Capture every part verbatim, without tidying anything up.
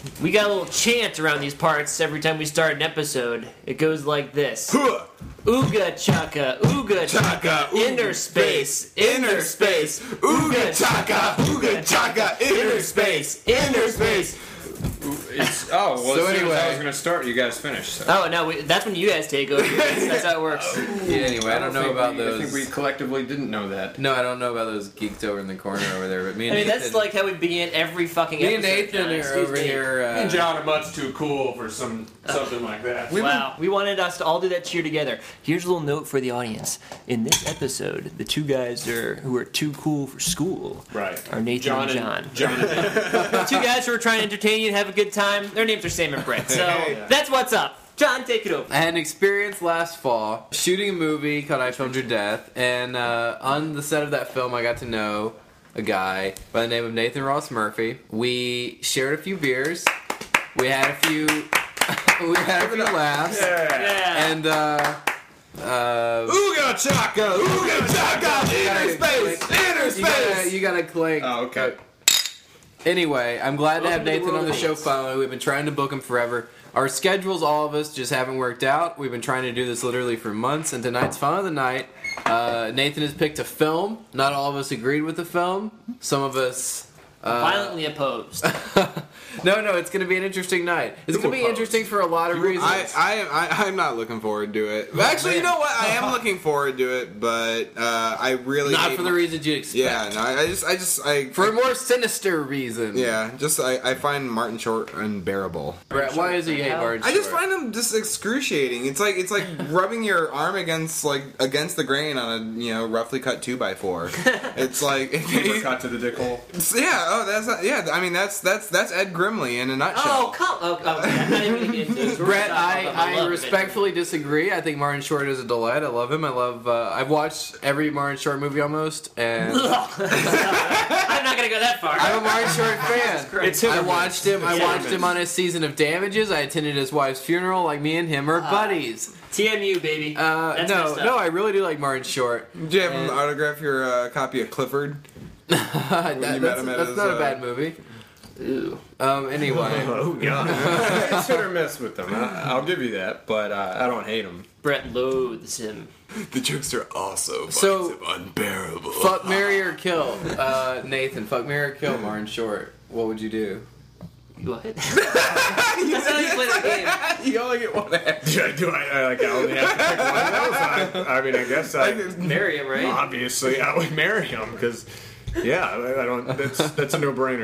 We got a little chant around these parts every time we start an episode. It goes like this. Ooga chaka, ooga chaka, inner space, inner space, ooga chaka, ooga chaka, inner space, inner space. It's, oh, well, So as soon anyway. as I was going to start, you guys finished. So. Oh, no, we, that's when you guys take over. That's, that's how it works. Yeah, anyway, I don't know think about we, those. I think we collectively didn't know that. No, I don't know about those geeks over in the corner over there. But me I and mean, Nathan, that's like how we begin every fucking me episode. and Nathan John, are excuse over me. here. Uh, John are much too cool for some something like that. Wow, we wanted us to all do that cheer together. Here's a little note for the audience. In this episode, the two guys are who are too cool for school Right. are Nathan John and John. and John and The two guys who are trying to entertain you and have a good time, their names are Sam and Brett. So Yeah. that's what's up. John, take it over. I had an experience last fall shooting a movie called I Filmed Your Death, and uh, on the set of that film, I got to know a guy by the name of Nathan Ross Murphy. We shared a few beers. We had a few. we had a few laughs. Yeah. And uh, uh, Ooga chaka, ooga chaka, inner space, inner you gotta, space. you gotta clink. Oh, okay. Anyway, I'm glad to have Welcome to the Nathan world on the of show Nates. finally. We've been trying to book him forever. Our schedules, all of us, just haven't worked out. We've been trying to do this literally for months, and tonight's finally the night. Uh, Nathan has picked a film. Not all of us agreed with the film. Some of us... Uh, Violently opposed. no, no, it's going to be an interesting night. It's going to be opposed? interesting for a lot of reasons. I, I, I, I'm not looking forward to it. But actually, you know what? I am looking forward to it, but uh, I really Not hate for the Mar- reasons you'd expect. Yeah, no, I I just, I just, I For a I- more sinister reason. yeah, just I, I find Martin Short unbearable. Brett, why is he hate Martin I just Short? find him just excruciating. It's like it's like rubbing your arm against like against the grain on a you know roughly cut two by four. It's like Cut to the dick hole. yeah. Oh, that's not, yeah. I mean that's that's that's Ed Grimley in a nutshell. Oh, come oh, okay. I'm not even gonna get into it. We're Brett, talking I, about my I love of it. respectfully disagree. I think Martin Short is a delight. I love him. I love. Uh, I've watched every Martin Short movie almost, and I'm not gonna go that far. I'm a Martin Short fan. It's hit or I miss. watched him. I It's hit or watched miss. him on his season of Damages. I attended his wife's funeral. Like me and him are buddies. T M U, baby. Uh, That's no, messed up. no, I really do like Martin Short. Do you have him And- autograph your uh, copy of Clifford? That- you met that's him at that's his, not a uh, bad movie. Ooh. Um. Anyway, Oh god. It's hit or miss with them. I, I'll give you that, but uh, I don't hate them. Brett loathes him. The jokes are also So- unbearable. fuck, marry or kill. Uh, Nathan, fuck, marry or kill Martin Short. What would you do? What? That's how you play the game. You only get one answer. Do I, do I, I like I only have to pick one of those? I, I mean, I guess I Marry him, right? obviously I would marry him because yeah, I, I don't. That's that's a no-brainer.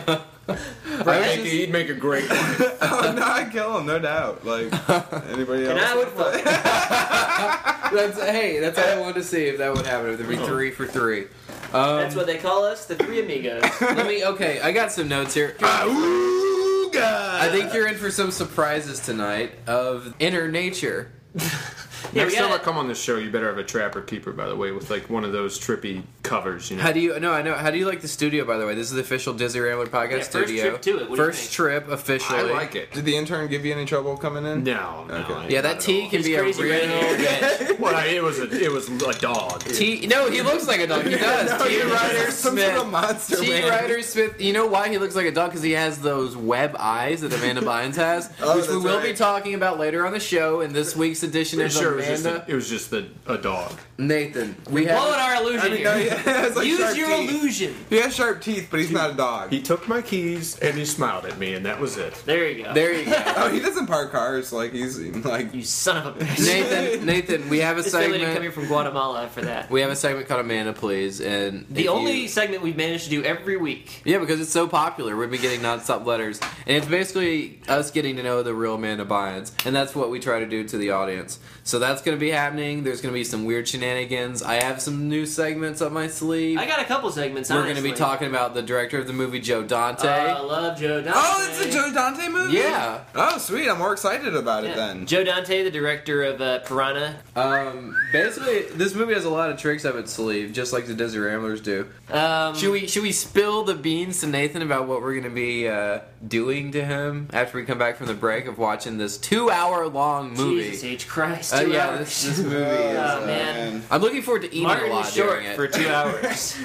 I think he'd make a great wife. Oh no, I kill him, no doubt. Like anybody else? And I would fuck him. That's hey, that's all I wanted to see if that would happen. If there'd be three for three. Um, That's what they call us, the Three Amigos. Let me. Okay, I got some notes here. Ooh, God. I think you're in for some surprises tonight of inner nature. Yeah, Next we time I gotta- come on the show, you better have a trapper keeper, by the way, with like one of those trippy covers. You know. How do you? No, I know. How do you like the studio? By the way, this is the official Disney Rambler podcast Yeah, first studio. trip to it. What do you first think? trip officially. I like it. Did the intern give you any trouble coming in? No, no. Okay. I- Yeah, not that at T all. can He's be a crazy real right bitch. Well, I- it was a it was a dog. T. No, he looks like a dog. He does. T. Ryder Some Smith. sort of monster T. man. Ryder Smith. You know why he looks like a dog? Because he has those web eyes that Amanda Bynes has, Oh, which we that's will be right. talking about later on the show in this week's edition Pretty of sure it was just Amanda. a, it was just a, a dog. Nathan, we Blowing have. our illusion I mean, here. no, he has like Use sharp your teeth. illusion. He has sharp teeth, but he's not a dog. He took my keys and he smiled at me, and that was it. There you go. There you go. Oh, he doesn't park cars. Like he's like. You son of a bitch. Nathan, Nathan, we have a This family didn't come here segment. from Guatemala for that. We have a segment called Amanda Please, and The if only you- segment we've managed to do every week. yeah, because it's so popular. We've been getting nonstop letters, and it's basically us getting to know the real Amanda Bynes, and that's what we try to do to the audience. So that's going to be happening. There's going to be some weird shenanigans. I have some new segments up my sleeve. I got a couple segments. We're going to be honestly. talking about the director of the movie, Joe Dante. Uh, I love Joe Dante. Oh, it's a Joe Dante movie. yeah. Oh, sweet! I'm more excited about Yeah. it then. Joe Dante, the director of uh, Piranha. Um, basically, this movie has a lot of tricks up its sleeve, just like the Disney Ramblers do. Um, Should we should we spill the beans to Nathan about what we're going to be uh, doing to him after we come back from the break of watching this two hour long movie? Jesus H. Christ. Uh, two yeah, hours. this, this movie is. Oh, Uh, man. I'm looking forward to eating Martin a lot is short during it. for two hours.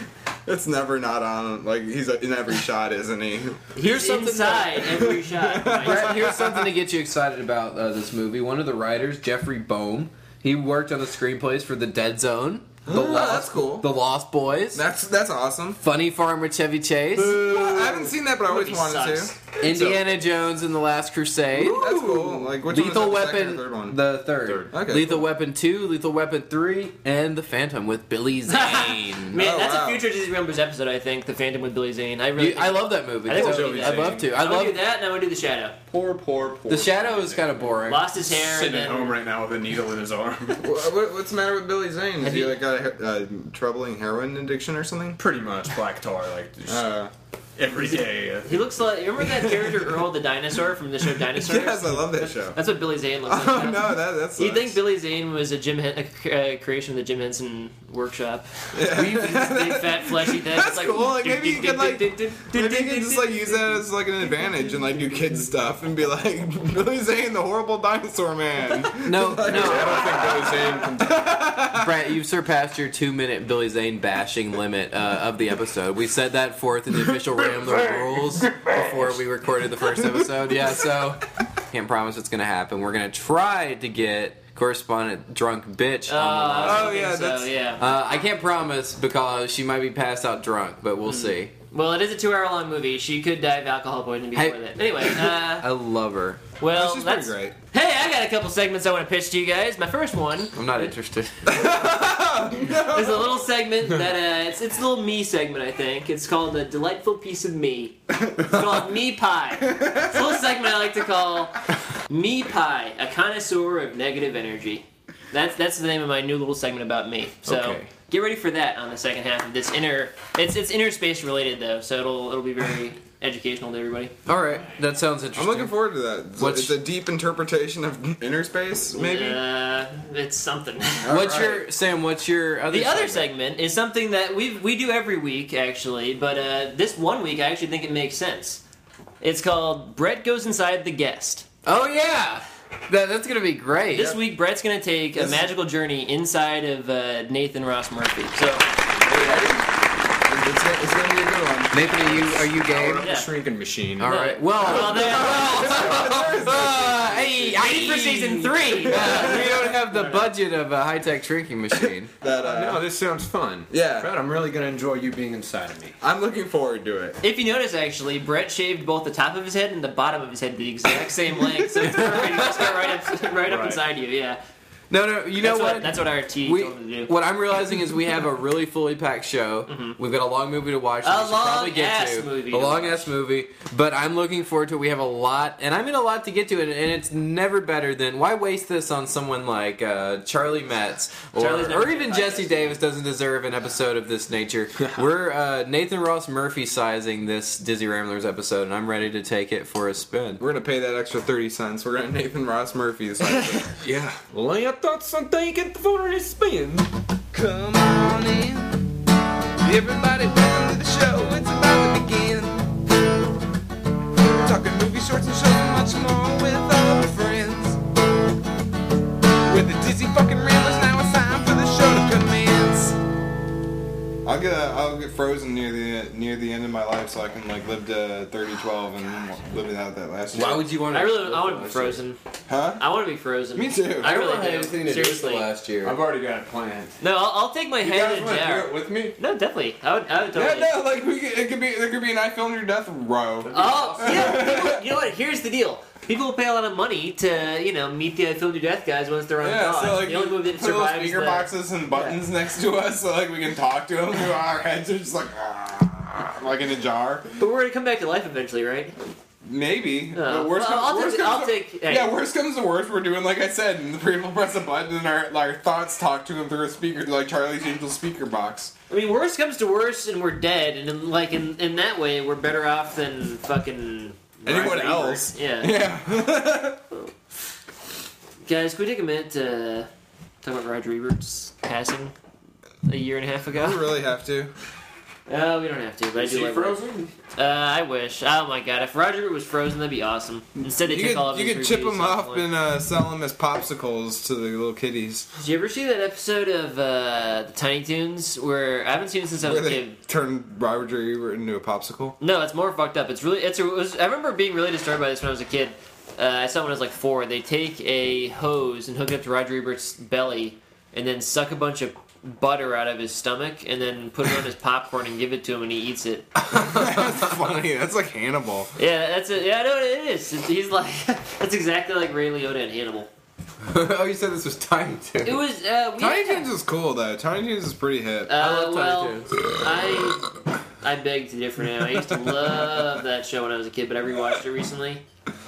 It's never not on. Like he's in every shot, isn't he? Here's something Inside every shot. Brett, here's something to get you excited about uh, this movie. One of the writers, Jeffrey Boehm, he worked on the screenplays for The Dead Zone, The Oh, Lost, that's cool. The Lost Boys, That's that's awesome. Funny Farm with Chevy Chase, I haven't seen that, but I always Movie wanted sucks. to. Indiana Jones and the Last Crusade, That's cool. Like which Lethal one was that, the second Weapon, or third one? the third, Third. Okay, Lethal cool. Weapon two, Lethal Weapon three, and The Phantom with Billy Zane. Man, Oh, that's wow. a future Disney Remembers episode, I think. The Phantom with Billy Zane. I really You- I love that movie. I think too. we'll do I'd that. love to. I I want to love do that, and I want to do The Shadow. Poor, poor, poor. The Shadow is kind of boring. Lost his hair, and Sitting at then... home right now with a needle in his arm. What, what- what's the matter with Billy Zane? Is Have he you- like got a uh, troubling heroin addiction or something? Pretty much black tar, like just Uh, every day. uh, He looks like... Remember that character Earl the dinosaur from the show Dinosaurs? yes, I love that show. That's what Billy Zane looks like. Oh now. no, that that's. You think Billy Zane was a Jim Hen- a, uh, creation of the Jim Henson workshop? Big fat fleshy thing. That's It's like, cool, like, maybe you could, like- Maybe you can just like use that as like an advantage and like do kids stuff and be like Billy Zane, the horrible dinosaur man. No, Like, no. I don't think Billy Zane can. Brett, you've surpassed your two-minute Billy Zane bashing limit uh, of the episode. We said that forth in the official Rambler rules before we recorded the first episode. Yeah, so can't promise it's going to happen. We're going to try to get correspondent drunk bitch Oh, on the line. Oh, yeah, so, that's- yeah. Uh, I can't promise because she might be passed out drunk, but we'll see. Well, it is a two-hour-long movie. She could die of alcohol poisoning before Hey. that. Anyway, uh, I love her. well, she's that's pretty great. Hey, I got a couple segments I want to pitch to you guys. My first one I'm not interested. is a little segment that uh, it's it's a little me segment. I think it's called a delightful piece of me. It's called Me Pie. It's a little segment I like to call Me Pie, a connoisseur of negative energy. That's that's the name of my new little segment about me. So Okay. get ready for that on the second half of this inner. It's it's inner space related though, so it'll it'll be very educational to everybody. All right, that sounds I'm interesting. looking forward to that. It's, What's- it's a deep interpretation of inner space, maybe. Uh, it's something. What's All your Sam? What's your other? The other segment? segment is something that we we do every week actually, but uh, this one week I actually think it makes sense. It's called Brett Goes Inside the Guest. Oh yeah, that, that's gonna be great. This week Brett's going to take a This- magical journey inside of uh, Nathan Ross Murphy. So Are you ready? It's, gonna- it's gonna be a good one. Nathan, are you are you game? Yeah. The shrinking machine. All right. Well, well, there, well uh, hey, ready for season three. Uh, we don't have the budget of a high-tech shrinking machine. That uh, No, this sounds fun. Yeah. Brad, I'm really gonna enjoy you being inside of me. I'm looking forward to it. If you notice, actually, Brett shaved both the top of his head and the bottom of his head the exact same length, so it's perfect. You just got right up, right up Right. inside you. Yeah, No, no. You know that's what? what? that's what our T we, told him to do. what I'm realizing is we have a really fully packed show. We've got a long movie to watch. That A we should probably get long-ass to. movie a to long ass movie. But I'm looking forward to it. We have a lot, and I'm in a lot to get to, and, and it's never better than why waste this on someone like uh, Charlie Metz or, Charlie's never or even been Jesse biased. Davis doesn't deserve an episode of this nature. We're uh, Nathan Ross Murphy sizing this Dizzy Ramblers episode, and I'm ready to take it for a spin. We're gonna pay that extra thirty cents. We're gonna Nathan Ross Murphy this episode. Yeah. Well, I thought something get the phone on his spin. Come on in, everybody, welcome to the show. It's about to begin. Talking movie shorts and shows and much more with all our friends. With the Dizzy fucking Ramblers, now it's time for the show to commence. I'll get a, I'll get frozen near the near the end of my life so I can like live to thirty twelve and live without that last year. Why would you want to? I really, I want to be frozen. Huh? I want to be frozen. Me too. I I don't really have do. anything to do with the Seriously. last year. I've already got it planned. No, I'll, I'll take my You head guys in a want to do jar. it with me? No, definitely. I would, I would Yeah, totally. no, like we could, it could be there could be an I filmed your death row. Oh, yeah. People, you know what? Here's the deal. People will pay a lot of money to, you know, meet the I Filmed Your Death guys once they're on Yeah, the so like The only movie that put little survives speaker the... boxes and buttons next to us so like we can talk to them. Our heads are just like ah, like in a jar. But we're gonna come back to life eventually, right? Maybe. Uh, but worst well, I'll comes, worst take- comes I'll to, take- hey. Yeah, worst comes to worst, we're doing like I said, and the people press a button and our, our thoughts talk to them through a speaker, like Charlie's Angel speaker box. I mean, worst comes to worst, and we're dead, and in, like in, in that way, we're better off than fucking Anyone Roger else? Ebert. Yeah. Yeah. Guys, can we take a minute to talk about Roger Ebert's passing a year and a half ago? We really have to. Oh, we don't have to, but I do Is he like frozen? Uh, I wish. Oh my god, if Roger Ebert was frozen, that'd be awesome. Instead, they You took could, all of you his could chip reviews them off up one. and uh, sell them as popsicles to the little kitties. Did you ever see that episode of uh, the Tiny Toons where I haven't seen it since I was Where a they kid? turn Roger Ebert into a popsicle. No, it's more fucked up. It's really. It's. A, it was, I remember being really disturbed by this when I was a kid. Uh, I saw it when I was like four. They take a hose and hook it up to Roger Ebert's belly, and then suck a bunch of butter out of his stomach, and then put it on his popcorn and give it to him, and he eats it. That's funny. That's like Hannibal. Yeah, that's it. Yeah, I know what it is. It's, he's like. That's exactly like Ray Liotta and Hannibal. Oh, you said this was Tiny Toons. It was. Uh, we Tiny had- Toons is cool though. Tiny Toons is pretty hip. Uh, I love well, Tiny Toons. I I beg to differ now. I used to love that show when I was a kid, but I rewatched it recently.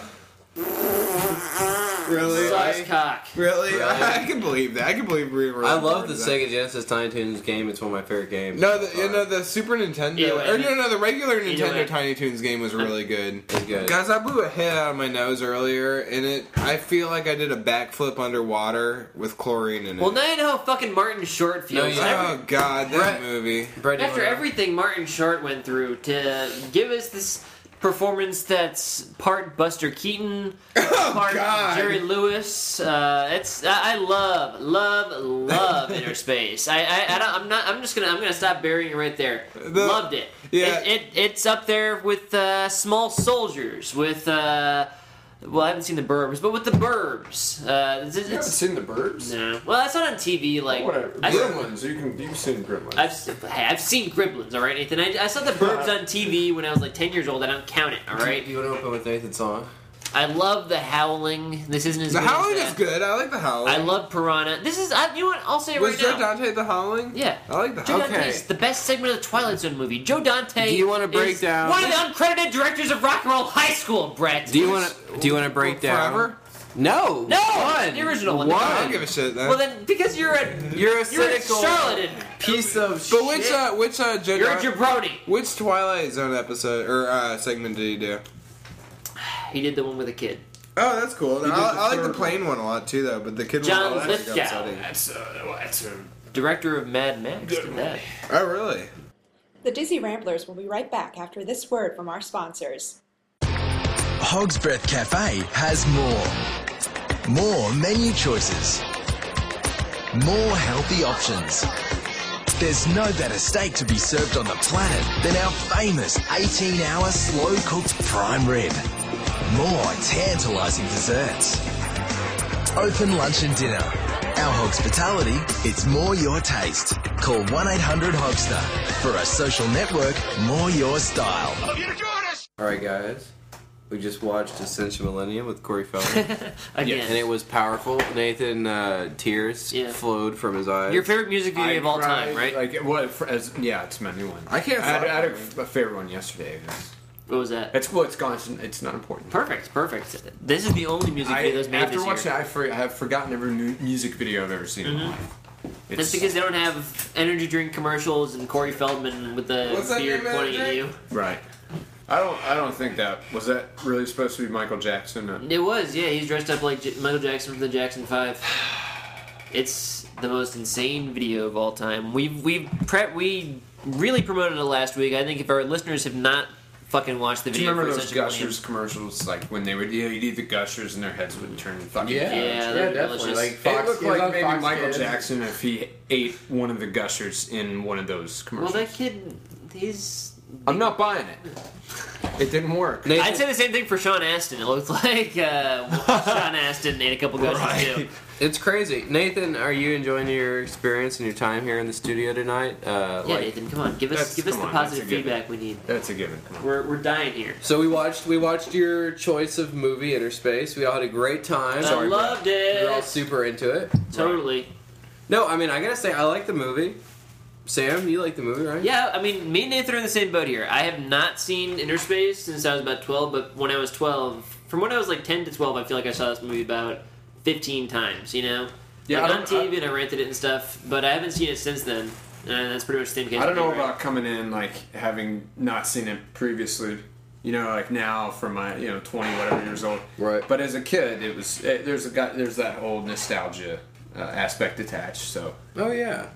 Really? Sucks I, cock. really? Really? I can believe that. I can believe we were. I love the Sega Genesis Tiny Toons game. It's one of my favorite games. No, the, you know, the Super Nintendo. Either way. or no, no, the regular Either Nintendo way. Tiny Toons game was really good. It's good. Guys, I blew a head out of my nose earlier, and it. I feel like I did a backflip underwater with chlorine in it. Well, now you know how fucking Martin Short feels. No, you- Every- Oh God, that Brett- movie. Brett, do you after wanna- everything Martin Short went through to give us this performance that's part Buster Keaton, part God. Jerry Lewis. Uh, it's I, I love, love, love Inner Space. I, I, I don't, I'm not. I'm just gonna. I'm gonna stop burying it right there. The- Loved it. yeah. It, it. It's up there with uh, Small Soldiers. With uh, well, I haven't seen the Burbs, but with the Burbs. Uh, it's, You haven't it's, seen the Burbs? no. Well, that's not on T V. Like Whatever. I, Gremlins. You can. You've seen Gremlins. I've s- hey, I've seen Gremlins, all right, Nathan. I, I saw the Burbs on T V when I was like ten years old. I don't count it, all right. Do you want to open with Nathan's song? I love The Howling. This isn't as The good Howling as is that. good. I like the Howling. I love Piranha. This is, I, you know what? I'll say it Was right Joe now. Dante the Howling? Yeah. I like the Joe Howling. Dante's the best segment of the Twilight Zone movie. Joe Dante. Do you wanna break is down- one of the uncredited directors of Rock and Roll High School, Brett? Do you want to? Do you want to break down? Forever? No. No, One. the original one. One. I don't give a shit. Then. Well, then because you're a You're a you're a cynical charlatan. piece of but which shit. uh, which uh, Joe You're a Dante, jabroni. which Twilight Zone episode or uh, segment did he do? He did the one with a kid. Oh, that's cool. I, did the I like the third plain one a lot too, though. But the kid John one was like Lithgow. upsetting. That's uh, well, that's a. Director of Mad Max did that. Oh, really? The Dizzy Ramblers will be right back after this word from our sponsors. Hog's Breath Cafe has more. More menu choices. More healthy options. There's no better steak to be served on the planet than our famous eighteen hour slow-cooked prime rib. More tantalising desserts. Open lunch and dinner. Our hospitality, it's more your taste. Call one eight hundred Hogster. For a social network, more your style. All right, guys. We just watched Ascension Millennium with Corey Feldman, Again. and it was powerful. Nathan, uh, tears Yeah. flowed from his eyes. Your favorite music video I of all cried, time, right? Like what? for- As yeah, it's my new one. I can't I had, stop I had a, crying. a favorite one yesterday. It's, What was that? it's well, it's gone. It's, it's not important. Perfect, perfect. This is the only music I, video that's made after this watching year. it, I, for, I have forgotten every new music video I've ever seen in my life. That's It's, because they don't have energy drink commercials and Corey Feldman with the What's that beard name of pointing that at you. drink? right. I don't. I don't think that was that really supposed to be Michael Jackson. Uh, It was, yeah. He's dressed up like J- Michael Jackson from the Jackson Five. It's the most insane video of all time. We've we've pre- we really promoted it last week. I think if our listeners have not fucking watched the Do you video, remember for those Ascension Millennium- Gushers commercials? Like when they would, you know, you'd eat the Gushers and their heads would turn fucking. Yeah, Yeah, yeah, they're definitely. delicious. Like It Fox, looked it was like on maybe Fox Michael Kids. Jackson if he ate one of the Gushers in one of those Well, commercials. that kid, he's. I'm not buying it. It didn't work. Nathan, I'd say the same thing for Sean Astin. It looked like uh, Sean Astin ate a couple gushers Right. too. it's crazy. Nathan, are you enjoying your experience and your time here in the studio tonight? Uh, Yeah, like, Nathan, come on, give us That's- give us come the on, that's positive a given. feedback we need. That's a given. Come on. We're we're dying here. So we watched we watched your choice of movie, Interspace. We all had a great time. I loved We were all it. super into it. Totally. No, I mean I gotta say I like the movie. Sam, you like the movie, right? Yeah, I mean, me and Nathan are in the same boat here. I have not seen Interspace since I was about twelve, but when I was twelve, from when I was like ten to twelve, I feel like I saw this movie about fifteen times, you know? Yeah, like I on don't- T V and I rented it and stuff, but I haven't seen it since then. And that's pretty much the same case. I don't with know you, right? about coming in like having not seen it previously. You know, like now from my you know twenty whatever years old. Right. But as a kid, it was it, there's a guy there's that whole nostalgia uh, aspect attached. So Oh yeah.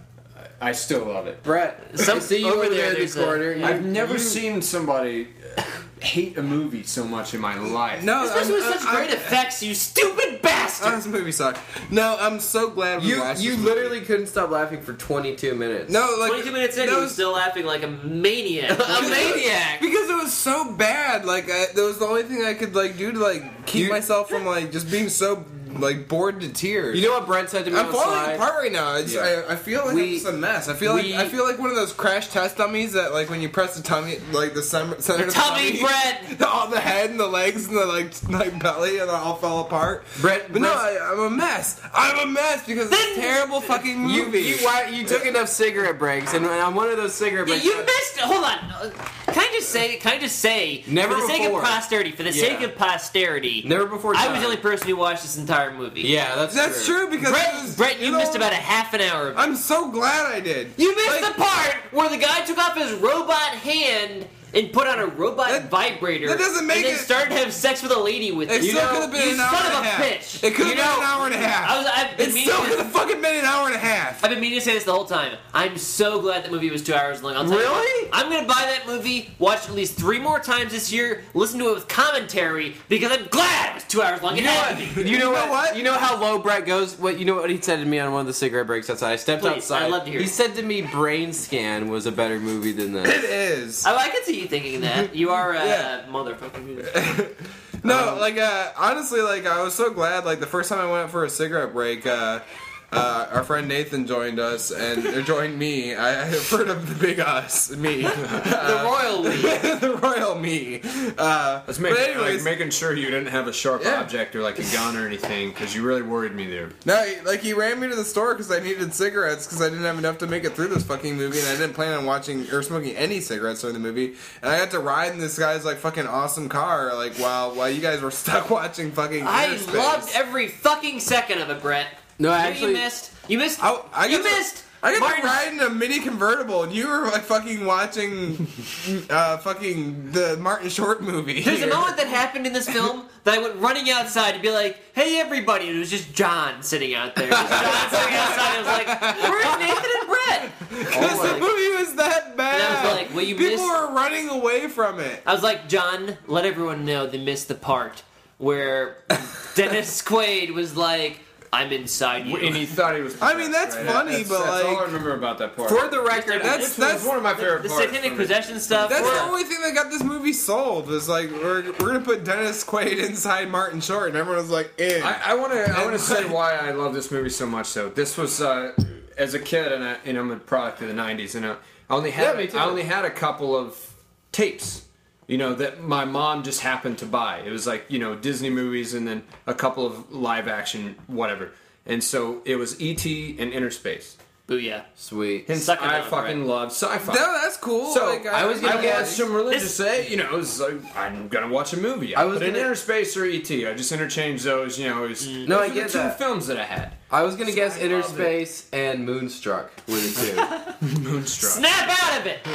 I still love it. Brett, Some- I see you over over there, there in the there's a- corner. yeah. I've never seen somebody hate a movie so much in my life. No, Especially with I'm- such I'm- great effects, you stupid bastard! Oh, this movie sucked. No, I'm so glad we You watched you this literally couldn't stop laughing for twenty-two minutes. movie. No, like twenty-two minutes in, that he was was- still laughing like a maniac. a maniac. because it was so bad. Like I, that was the only thing I could like do to like keep You- myself from like just being so like bored to tears. You know what Brett said to me I'm on the falling slide? apart right now. It's, Yeah. I, I feel like We- I'm just a mess. I feel we- like I feel like one of those crash test dummies that like when you press the tummy, like the center, center of the Tummy bread! all the head and the legs and the like like belly and it all fell apart. Brett, But no, Brett's- I, I'm a mess. I'm a mess because it's a Then- terrible fucking You, movie. you, why, you took enough cigarette breaks, and on one of those cigarette breaks, You missed. Hold on. Uh, Can I just say? Can I just say? Never for the sake before. of posterity. For the Yeah. sake of posterity. never before. I time. was the only person who watched this entire movie. Yeah, that's That's true because it Brett, was- Brett, you, know, missed about a half an hour of it. I'm so glad I did. You missed Like- the part where the guy took off his robot hand and put on a robot That- vibrator. that doesn't make and then it- started to have sex with a lady with It it. still You could know, have been you an hour son and of a a half. bitch. It could have You been know, an hour and a half. I was, I've been it meaning still to- could have fucking been an hour and a half. I've been meaning to say this the whole time. I'm so glad that movie was two hours long. I'll tell you Really? what, I'm gonna buy that movie, watch it at least three more times this year, listen to it with commentary because I'm glad it was two hours long. It You know had what? to be. You know know what? what? You know how low Brett goes. What you know what he said to me on one of the cigarette breaks outside. I stepped Please, outside. I'd love to hear he it. said to me, "Brain Scan was a better movie than this." It is. Oh, I can see you thinking that. You are a Yeah. motherfucking. No, like uh, honestly, like I was so glad. Like the first time I went for a cigarette break, uh, uh, our friend Nathan joined us and or joined me. I, I have heard of the big us, me, The royal we. the royal me. Uh, Let's but make, anyways, like making sure you didn't have a sharp Yeah. object or like a gun or anything, because you really worried me there. no, he- like he ran me to the store because I needed cigarettes because I didn't have enough to make it through this fucking movie, and I didn't plan on watching or smoking any cigarettes during the movie. And I got to ride in this guy's like fucking awesome car, like while while you guys were stuck watching fucking. I Inner Space. loved every fucking second of it, Brett. No, You know actually, you missed. You missed. I, I you got to- missed. I got Martin- to ride in a mini convertible, and you were like fucking watching, uh, fucking the Martin Short movie. There's a here. moment that happened in this film that I went running outside to be like, "Hey, everybody!" And it was just John sitting out there. It was John sitting outside. I was like, "Where's Nathan and Brett?" Because Oh the my- movie was that bad. And I was like, well, you People missed- were running away from it. I was like, "John, let everyone know they missed the part where Dennis Quaid was like, I'm inside you." And he thought he was. I mean, that's right? funny, that's, but, that's like- all I remember about that part. for the record, That's- It's that's- one of my favorite the parts. satanic from it. possession stuff. That's yeah. the only thing that got this movie sold. Was like we're we're gonna put Dennis Quaid inside Martin Short, and everyone was like, "In." I want to. I want to say why I love this movie so much. Though this was uh, as a kid, and, I, and I'm a product of the nineties, and I only had Yeah, me too. I only had a couple of tapes, you know, that my mom just happened to buy. It was like, you know, Disney movies, and then a couple of live action whatever. And so it was E T and Inner Space. Booyah. sweet. Hence, Suck it I down, fucking Brett. love sci-fi. no, that's cool. So like, I was gonna I guess- watched some religious This- say, you know, it was like, I'm gonna watch a movie. I, I was put in gonna- Inner Space or E T. I just interchanged those. You know, it was, No, those I were get the two that. films that I had. I was gonna guess I Inner love Space and Moonstruck were the Moonstruck. Snap out of it.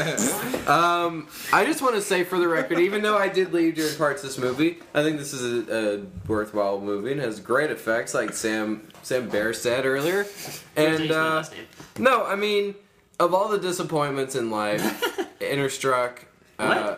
two. um, I just want to say for the record, even though I did leave during parts of this movie, I think this is a, a worthwhile movie and has great effects, like Sam Sam Bear said earlier. And He's my uh, last name. no, I mean, of all the disappointments in life, Innerstruck. Uh,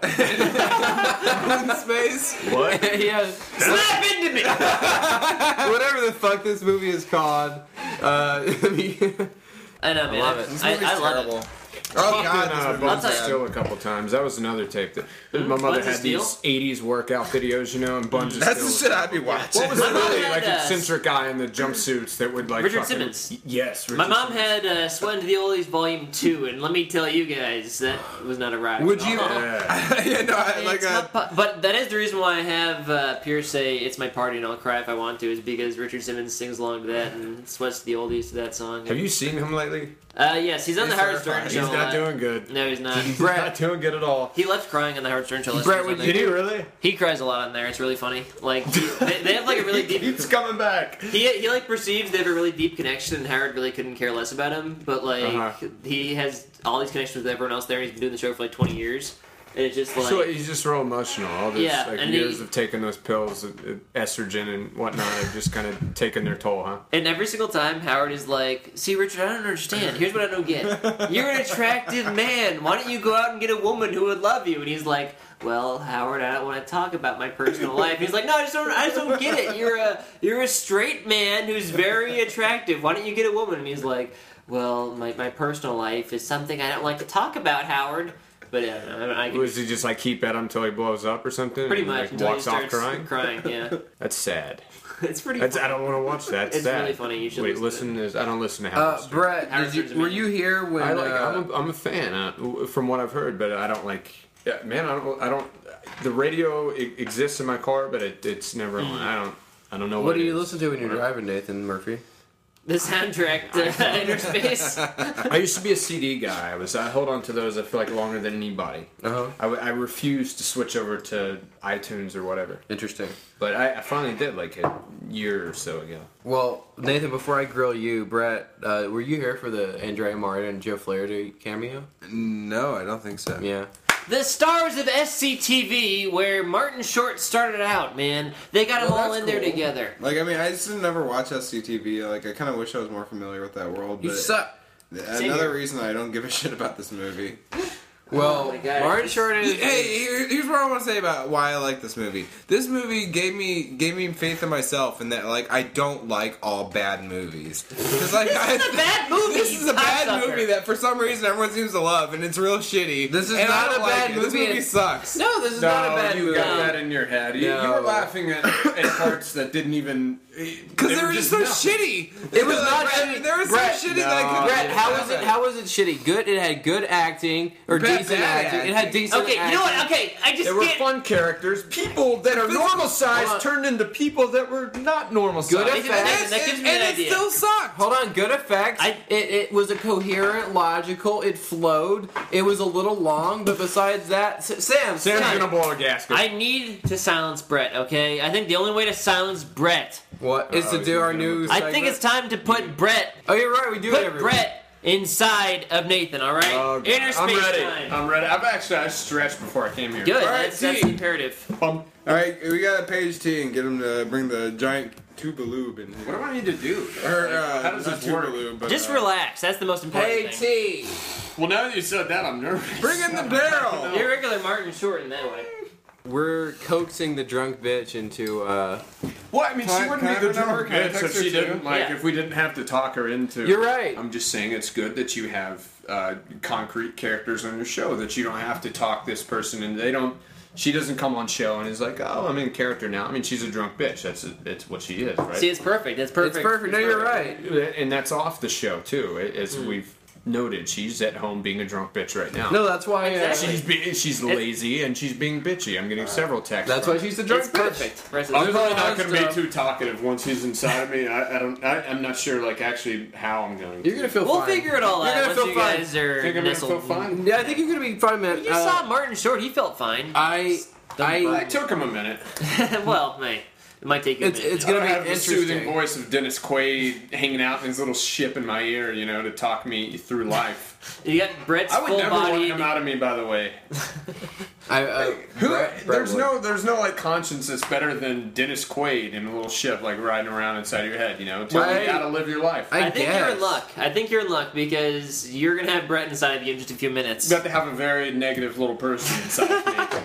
in space. What? yeah, Snap into me. whatever the fuck this movie is called. Uh, I mean, I know, man. love it. This I, movie's I love terrible. it. Oh Fucking, god, uh, this Buns movie of tell you. Steel a couple times. That was another tape. That my mother Buns of had Steel? these eighties workout videos, you know, and Buns of That's the Steel. shit I'd be watching. What was My it mom really? had, Like uh, eccentric guy in the jumpsuits that would like Richard fucking- Simmons. Yes, Richard My mom Simmons. had uh, Sweat into the Oldies Volume two, and let me tell you guys, that was not a ride. Would you? Yeah. yeah, no, I, like It's uh, not po- but that is the reason why I have uh, Pierce say "It's my party and I'll cry if I want to," is because Richard Simmons sings along to that and sweats to the oldies to that song. Have you seen him lately? Uh, yes, he's on He's the Howard Stern terrifying. show. He's a not lot. doing good. No, he's not. He's not doing good at all. He left crying on the Howard Stern show. last Brett, year or would something. Did he really? He cries a lot on there. It's really funny. Like he, they, they have like a really deep. He's coming back. He, he like perceives they have a really deep connection, and Howard really couldn't care less about him. But like Uh-huh. he has all these connections with everyone else there. He's been doing the show for like twenty years, And it's just like... So he's just real emotional. All these Yeah, like and years he- of taking those pills, uh, uh, estrogen and whatnot, have just kind of taken their toll, huh? And every single time, Howard is like, see, Richard, I don't understand. Here's what I don't get. You're an attractive man. Why don't you go out and get a woman who would love you? And he's like, well, Howard, I don't want to talk about my personal life. He's like, no, I just don't, I just don't get it. You're a, you're a straight man who's very attractive. Why don't you get a woman? And he's like, well, my, my personal life is something I don't like to talk about, Howard. But yeah, I, I can, Was he just like keep at him until he blows up or something? pretty and, much like, until walks he off starts crying. crying. Yeah, That's sad. it's pretty. That's, funny. I don't want to watch that. It's, It's sad. really funny. You should Wait, listen listen. To, I don't listen to Uh, Howard. Brett, Howard did you, Stern's were amazing. you here when? I like. uh, I'm, a, I'm a fan uh, from what I've heard, but I don't like. Yeah, man, I don't. I don't. The radio e- exists in my car, but it, it's never on. I don't. I don't know what. what do it you is. listen to when you're Whatever. driving, Nathan Murphy? The soundtrack to Inner Space. I used to be a C D guy. I was. I hold on to those. I feel like longer than anybody. Uh-huh. I, w- I refused to switch over to iTunes or whatever. Interesting. But I, I finally did like a year or so ago. Well, Nathan, before I grill you, Brett, uh, were you here for the Andrea Martin and Joe Flaherty cameo? No, I don't think so. Yeah. The stars of S C T V, where Martin Short started out, man. They got them Well, all that's in there cool. together. Like, I mean, I just never watch S C T V. Like, I kind of wish I was more familiar with that world. You but suck. Same Another here. reason I don't give a shit about this movie. Well, Oh my God. Martin Short is. Hey, here- here's what I want to say about why I like this movie. This movie gave me gave me faith in myself, and that like I don't like all bad movies. Because like This I, is a bad movie, This you is a bad cocksucker. movie that for some reason everyone seems to love, and it's real shitty. This is and I not don't a like bad it. movie. This movie and- sucks. No, this is not a bad you movie. got that in your head. You, you No. were laughing at, at parts that didn't even. Because they, were just so shitty. It was Like, not Brett, shitty. They were so Brett, shitty no. that I couldn't. Brett, how was it? How was it shitty? Good. It had good acting or Bad- decent bad acting. It had acting. decent. Okay, acting. you know what? Okay, I just They were can't. fun characters. People that are normal Hold on. size turned into people that were not normal Good size. Nathan, Nathan, that And, gives me and an it idea. still sucked. Hold on, good effects. I- it, it was a coherent, logical. It flowed. It was a little long, but besides that, S- Sam, Sam's Sam, gonna blow a gasket. I need to silence Brett, okay? I think the only way to silence Brett, what is Uh-oh, to he's do our gonna- new? I think segment? it's time to put Brett, Oh, you're right. We do it put every Brett inside of Nathan, all right? Oh, God. Inner I'm space ready. time. I'm ready. I've actually I stretched before I came here. Good, All right, that's, that's T. imperative. Um, All right, we got a page T and get him to bring the giant tuba lube in what here. do I need to do? Or, uh, How does not this tuba work? lube, but, Just uh, relax, that's the most important Hey thing. T. Well, now that you said that, I'm nervous. Bring in the barrel. You're regular Martin Short in that way. We're coaxing the drunk bitch into. uh Well, I mean, Can I- she wouldn't can I be the have her number? drunk Can I bitch text if her she too? didn't like. Yeah. If we didn't have to talk her into. You're right. I'm just saying it's good that you have uh, concrete characters on your show that you don't have to talk this person and they don't. She doesn't come on show and is like, oh, I'm in character now. I mean, she's a drunk bitch. That's it's what she is, right? See, it's perfect, it's perfect. It's perfect. No, you're right. And that's off the show too, as we've noted. She's at home being a drunk bitch right now. No, that's why. Uh, Exactly. she's be, she's lazy and she's being bitchy. I'm getting several texts. That's from why her. she's the drunk It's bitch. perfect. Rest of I'm the- probably There's a not lot going of to be stuff. too talkative once he's inside of me. I, I don't. I, I'm not sure, like actually how I'm going. You're gonna feel We'll fine. figure it all You're out gonna once feel you fine. guys are Think I'm gonna nestled. feel fine? Yeah, I think you're gonna be fine, man. You Uh, saw Martin Short, he felt fine. I. I I. took him a minute. well, mate, it might take you a It's minute. it's I gonna don't be have the soothing interesting. voice of Dennis Quaid hanging out in his little ship in my ear, you know, to talk me through life. You got Brett's I would full never want body. him out of me, by the way. I, uh, Who? Brett- Brett there's would. no, there's no like conscience that's better than Dennis Quaid in a little ship, like riding around inside your head. You know, telling Right. you how to live your life. I I think you're in guess. luck. I think you're in luck because you're gonna have Brett inside of you in just a few minutes. You got to have a very negative little person inside of me.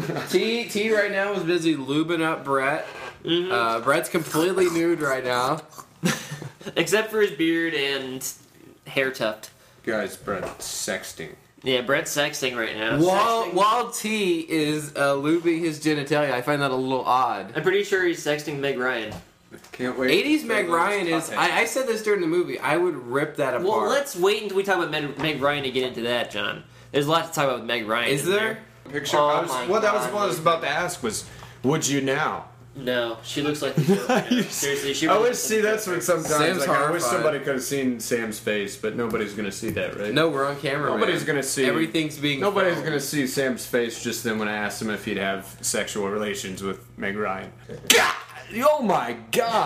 T T right now is busy lubing up Brett. Mm-hmm. Uh, Brett's completely nude right now. Except for his beard and hair tuft. Guys, Brett, sexting. Yeah, Brett's sexting right now. While Sexting- while T is uh, lubing his genitalia, I find that a little odd. I'm pretty sure he's sexting Meg Ryan. Can't wait. eighties Meg Ryan is. I, I said this during the movie. I would rip that apart. Well, let's wait until we talk about Meg, Meg Ryan to get into that, John. There's a lot to talk about with Meg Ryan. Is in there? Picture. Oh I was, my what that was God, what I was about to ask was, would you now? No, she looks like the Joker. Seriously, she I really always looks see like the that's Joker. what sometimes Sam's like, I wish horrified. somebody could have seen Sam's face, but nobody's gonna see that, right? No, we're on camera. Nobody's man. gonna see. Everything's being. Nobody's filmed. gonna see Sam's face just then when I asked him if he'd have sexual relations with Meg Ryan. God! Oh my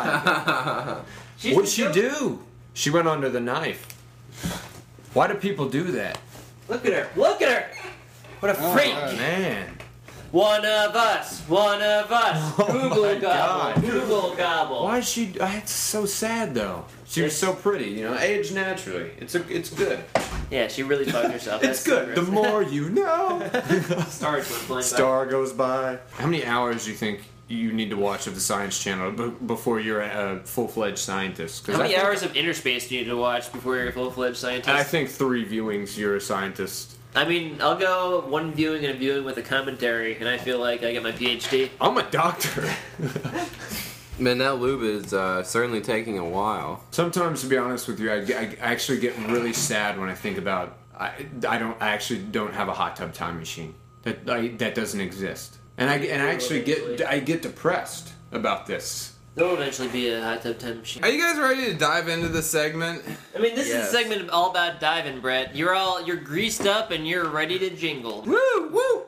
God! She's What'd the she Joker. do? She went under the knife. Why do people do that? Look at her. Look at her. What a freak! Man. One of us, one of us. Google gobble, Google gobble. Why is she? I, it's so sad though. She was so pretty, you know. Age naturally. It's a. It's good. Yeah, she really fucked herself. It's good. The more you know. Stars went flying Star goes by. How many hours do you think you need to watch of the Science Channel b- before you're a full-fledged scientist? How many I think, hours of Inner Space do you need to watch before you're a full-fledged scientist? I think three viewings, you're a scientist. I mean, I'll go one viewing and a viewing with a commentary, and I feel like I get my P H D. I'm a doctor. Man, that lube is uh, certainly taking a while. Sometimes, to be honest with you, I, I actually get really sad when I think about I, I don't I actually don't have a hot tub time machine. That I, that doesn't exist, and I and I actually get I get depressed about this. There'll eventually be a hot tub time machine. Are you guys ready to dive into this segment? I mean, this Yes. is a segment all about diving, Brett. You're all you're greased up and you're ready to jingle. Woo, woo!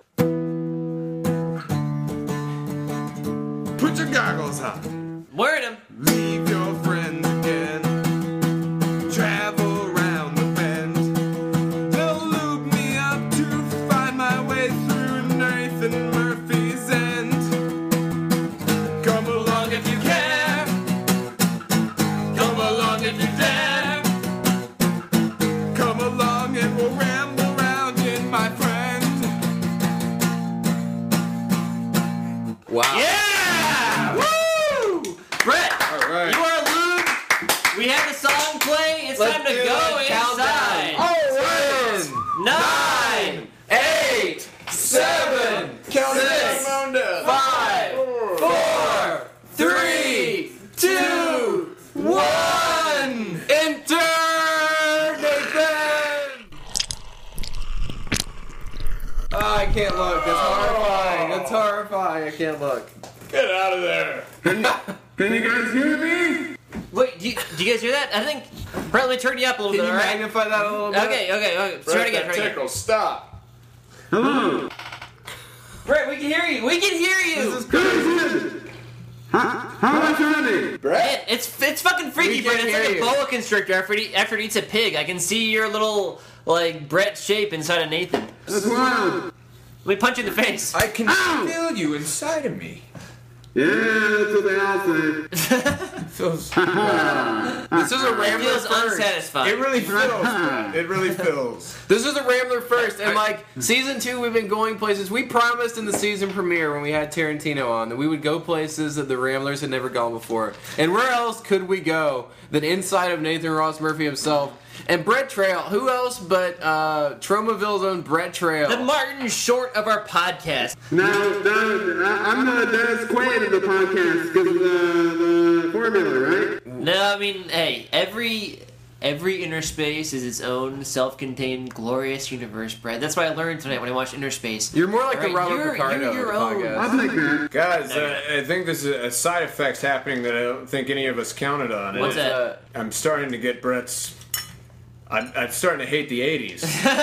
Put your goggles on. Wearing them. Leave your friends again. Travel around the bend. They'll lube me up to find my way through Nathan Murphy's End. Come along if you care. Come along if you dare. Come along and we'll ramble round in my friend. Wow. Yeah! Woo! Brett, All right. you are lube. We have the song play. It's Let's time to do go it. inside. Countdown. Six, nine, eight, seven, six, five, four, three, two, one. Enter Nathan! Oh, I can't look. That's horrifying. That's horrifying. I can't look. Get out of there. Can you guys hear me? Wait, do you, do you guys hear that? I think Brett, let me turn you up a little Can bit. you all right? magnify that a little bit? Okay, okay, okay. Try it again. Try it again. Tickle, stop. Hello. Brett, we can hear you. We can hear you. This is crazy. How, how am I sounding? Man, it's it's fucking freaky, We Brett. can It's like hear a you. boa constrictor after it, eat, after it eats a pig. I can see your little like Brett shape inside of Nathan. That's wild. Let me punch you in the face. I can feel you inside of me. Yeah, that's what they all say. Feels. This is a It Rambler feels first. unsatisfying. It really fills, Brett. It really fills. This is a Rambler first, and like season two, we've been going places. We promised in the season premiere when we had Tarantino on that we would go places that the Ramblers had never gone before. And where else could we go than inside of Nathan Ross Murphy himself and Brett Trail? Who else but uh, Tromaville's own Brett Trail? The Martin Short of our podcast. Now, Dennis, I'm the Dennis Quaid of the podcast because of the, the formula, right? No, I mean, hey, every every inner space is its own self-contained glorious universe, Brett. That's what I learned tonight when I watched Inner Space. You're more like Right, the Robert you're- Picardo you're of your the own. podcast. I'll take that. Guys, uh, I think there's a, a side effect happening that I don't think any of us counted on. What's And that? I'm starting to get Brett's. I'm, I'm starting to hate the eighties.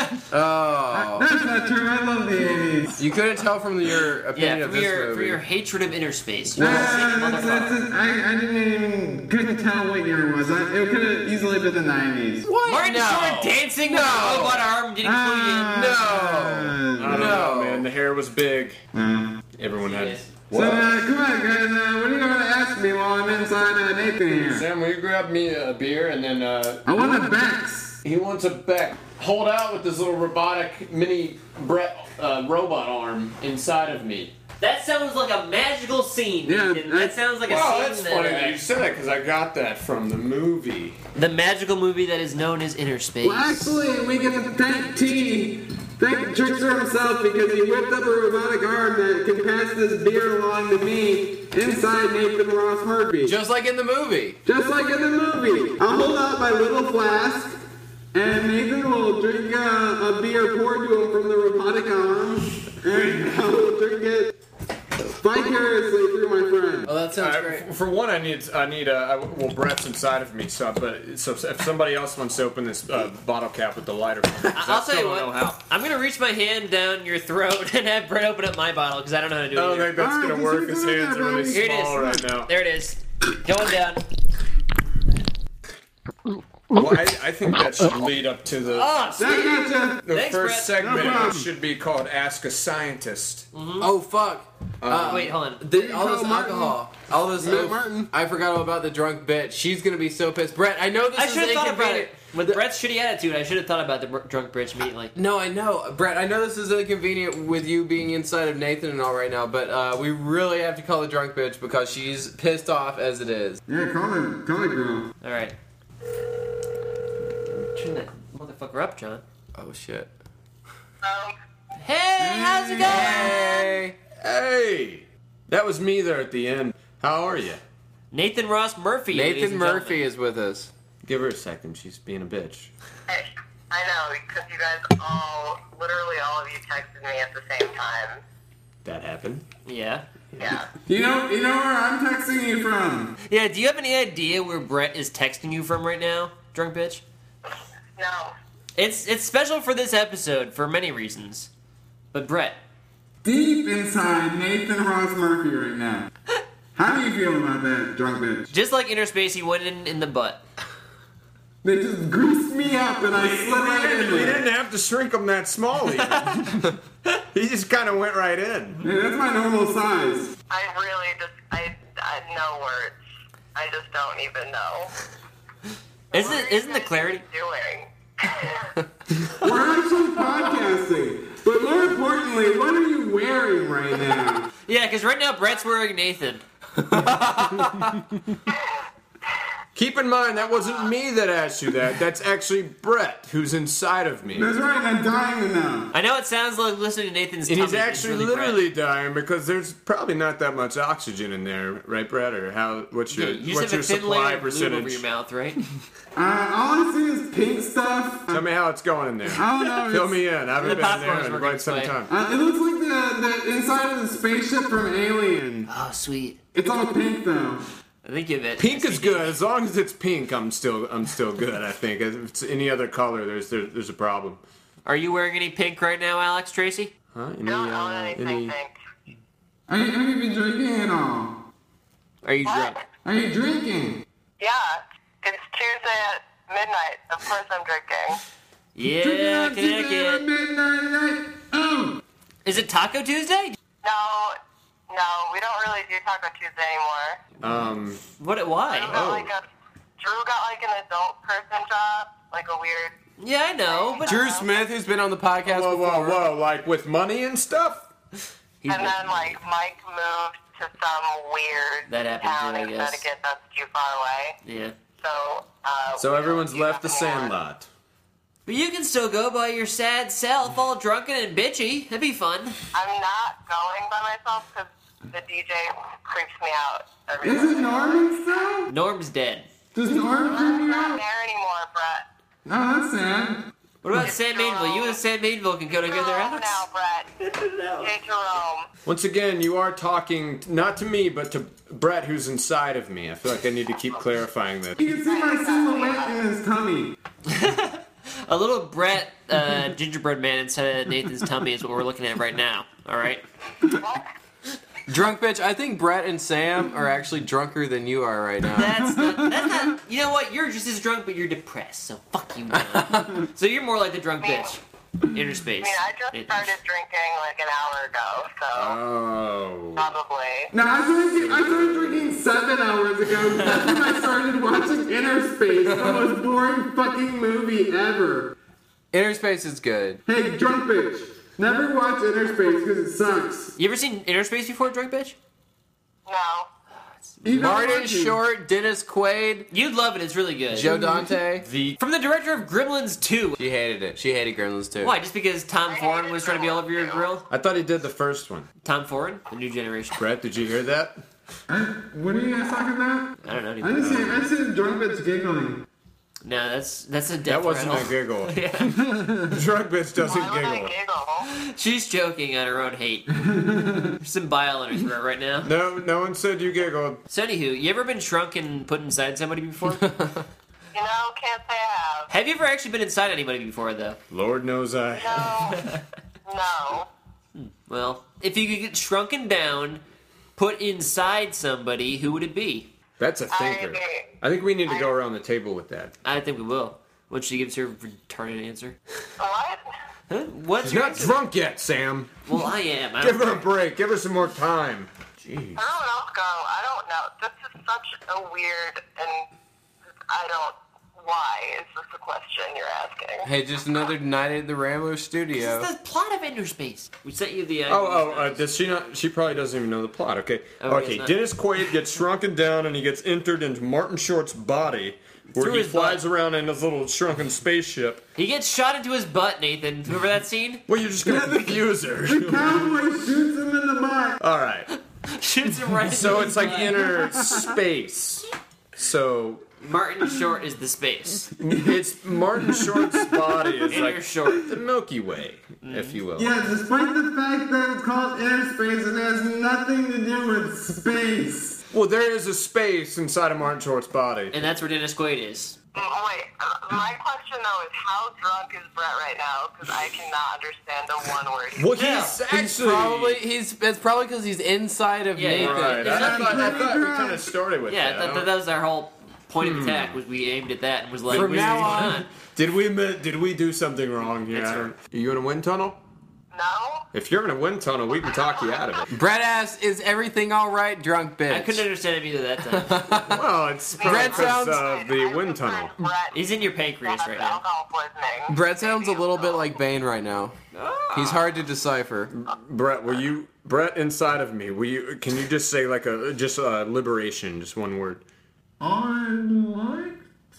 Oh, That's not true. I love the eighties. you couldn't tell from your opinion Yeah, of for this your, movie. for your hatred of Inner Space. You're a Nah, sick that's, that's, motherfucker. I, I didn't even couldn't tell what year it was. I, it could have easily been the nineties. What? Martin no. Short dancing with No. a robot arm didn't include Ah. No. I don't No. know, man. The hair was big. Everyone had. Yes. So, uh, come on, guys. Uh, what are you going to ask me while I'm inside uh, Nathan here? Sam, will you grab me a beer and then uh, I want a Bex. he wants a Beck. Hold out with this little robotic mini Brett uh, robot arm inside of me. That sounds like a magical scene. Yeah, Nathan. I- that sounds like a Wow, scene that's that, funny uh, that you said that because I got that from the movie. the magical movie that is known as Inner Space. Well, actually, we get to thank T. Thank the trickster himself because he whipped up a robotic arm that can pass this beer along to me inside Nathan Ross Murphy. Just like in the movie. Just like in the movie. I'll hold out my little flask, and Nathan will drink uh, a beer poured to him from the robotic arm, and I will drink it vicariously through my friend. Oh, that sounds Uh, great. f- for one, I need I need uh, I- well, Brett's inside of me. So, but so if somebody else wants to open this uh, bottle cap with the lighter, for me, 'cause I I'll tell still you don't what. know how. I'm gonna reach my hand down your throat and have Brett open up my bottle because I don't know how to do I it. don't either. think that's Alright, gonna just work. use His it hands there, are really buddy. Here it is. small right now. There it is. Going down. Well, I, I think that should lead up to the Oh, sweet. Gotcha. the Thanks, first Brett. segment. No problem. It should be called "Ask a Scientist." Oh fuck! Uh, Wait, hold on. The, all this Go, Martin. alcohol, all this. Go, no- Martin. I forgot all about the drunk bitch. She's gonna be so pissed. Brett, I know this I is should have thought about inconvenient. it. With Brett's shitty attitude, I should have thought about the br- drunk bitch immediately. No, I know, Brett. I know this is inconvenient with you being inside of Nathan and all right now, but uh, we really have to call the drunk bitch because she's pissed off as it is. Yeah, call it, call it, girl. All right. Turn that motherfucker up, John. Oh shit! Hey, how's it going? Hey, Hey, that was me there at the end. How are you? Nathan Ross Murphy. ladies Nathan and Murphy gentlemen. is with us. Give her a second. She's being a bitch. Hey, I know, because you guys all, literally all of you texted me at the same time. That happened. Yeah. Yeah. You know, you know where I'm texting you from? Yeah, do you have any idea where Brett is texting you from right now, drunk bitch? No. It's it's special for this episode for many reasons. But Brett, Deep inside Nathan Ross Murphy right now. How do you feel about that, drunk bitch? just like Inner Space, he went in in the butt. They just greased me up and I slid right in We there. didn't have to shrink him that small. Even. He just kind of went right in. Hey, that's my normal size. I really just, I, I no words. I just don't even know. Isn't What it, are you isn't the guys clarity? doing? We're actually podcasting. But more importantly, what are you wearing right now? Yeah, because right now Brett's wearing Nathan. Keep in mind, that wasn't me that asked you that. That's actually Brett, who's inside of me. That's right, I'm dying to know. I know it sounds like listening to Nathan's And tummy he's is actually really literally Brett. dying because there's probably not that much oxygen in there, right, Brett? Or how? What's Yeah, your you just what's have your a thin supply layer of lube over percentage? your mouth, right? Uh, all I see is pink stuff. Tell me how it's going in there. I don't know. Fill it's- me in. I haven't The been in popcorn's there in working quite its some way. time. Uh, it looks like the, the inside of the spaceship from Alien. Oh, sweet. It's all pink though. I think of it. Pink is good. As long as it's pink, I'm still I'm still good. I think if it's any other color, there's there, there's a problem. Are you wearing any pink right now, Alex Tracy? Huh? Any, Don't own uh, anything, any? think. Are you, have you been drinking at all? Are you drunk? Are you drinking? Yeah. It's Tuesday at midnight. Of course I'm drinking. Yeah, Drinking on Tuesday at Connecticut. midnight night. Oh. Is it Taco Tuesday? No, no, we don't really do Taco Tuesday anymore. Um. What? Drew Why? got like a, Drew got like an adult person job, like a weird. Yeah, I know, but Drew Smith, who's been on the podcast Whoa, whoa, before. whoa! Like with money and stuff. he's And then like Mike moved to some weird That happens town too, I in guess. Connecticut that's too far away. yeah. So. Uh, So we everyone's don't do left the that anymore. Sandlot. But you can still go by your sad self, all drunken and bitchy. That'd be fun. I'm not going by myself because the D J creeps me out every Is it Norman still? Norm's dead. Does Norman creep I'm you not out? there anymore, Brett. Oh, that's sad. What about It's Sam Mainville? You and Sam Mainville can go together, Jerome Alex. now, Brett. J. Jerome. Once again, you are talking not to me, but to Brett, who's inside of me. I feel like I need to keep clarifying this. You can see my silhouette in his tummy. A little Brett uh, gingerbread man inside of Nathan's tummy is what we're looking at right now. All right. Drunk bitch, I think Brett and Sam are actually drunker than you are right now. That's not, that's not. You know what? You're just as drunk, but you're depressed. So fuck you, John. So you're more like the drunk bitch. Inner space. I mean, I just Nathan. started drinking like an hour ago, so Oh. probably. No, I started, I started drinking seven hours ago. That's when I started watching Inner Space, the most boring fucking movie ever. Inner Space is good. Hey, drunk bitch, never watch Inner Space because it sucks. You ever seen Inner Space before, drunk bitch? No. You don't Martin want to. Short, Dennis Quaid, You'd love it. It's really good. Joe Dante. The From the director of Gremlins two. She hated it. She hated Gremlins too. Why? Just because Tom Foreign was trying to be all over your grill? I thought he did the first one. Tom Foreign, the new generation. Brett, did you hear that? I, what are you guys talking about? I don't know. I Dude. just see, I just see the drunk bitch giggling. No, that's that's a death That wasn't rattle. a giggle. Yeah. Drunk bitch doesn't Why would I giggle. giggle? She's choking on her own hate. There's some bile in her throat right now. No, no one said you giggled. So anywho, you ever been shrunk and put inside somebody before? You know, can't say I have. Have you ever actually been inside anybody before, though? Lord knows I. No. No. Well, if you could get shrunken down, put inside somebody, who would it be? That's a thinker. I- I think we need to go around the table with that. I think we will. When she gives her retarded answer. What? Huh? What's She's your not answer? drunk yet, Sam. Well, I am. I Give don't her a break. Give her some more time. Jeez. Everyone else go. I don't know. This is such a weird, and I don't. Why is this a question you're asking? Hey, just another night at the Rambler studio. This is the plot of Inner Space. We sent you the. Uh, Oh, oh, uh, does she not? She probably doesn't even know the plot. Okay, Oh, okay. it's not- Dennis Quaid gets shrunken down and he gets entered into Martin Short's body, where Through he his flies butt. around in his little shrunken spaceship. He gets shot into his butt, Nathan. Remember that scene? Well, you're just gonna confuse her. Cowboy shoots him in the butt. All right. Shoots him right. So into it's his like butt. inner space. So Martin Short is the space. it's Martin Short's body is Inner like Short. the Milky Way, if you will. Yeah, despite the fact that it's called inner space, it has nothing to do with space. Well, there is a space inside of Martin Short's body. And that's where Dennis Quaid is. Mm, Wait, uh, my question though is how drunk is Brett right now? Because I cannot understand a one word. Well, he's Yeah. actually He's probably he's. It's probably because he's inside of Yeah, Nathan. right. There's I, nothing- thought, I thought we kind of started with Yeah, that. that, that, that was our whole point of attack. Was we aimed at that and was like, From what's now going on- Did we mi- did we do something wrong here? It's I don't- Are you in a wind tunnel? No? If you're in a wind tunnel, we can talk you out of it. Brett asks, "Is everything all right, drunk bitch?" I couldn't understand him either that time. Well, it's probably Brett because sounds- of the wind tunnel. Brett He's in your pancreas has right now. alcohol poisoning. Brett sounds a little bit like Bane right now. He's hard to decipher. Brett, will you? Brett, inside of me, will you? Can you just say like a just a liberation, just one word? I'd like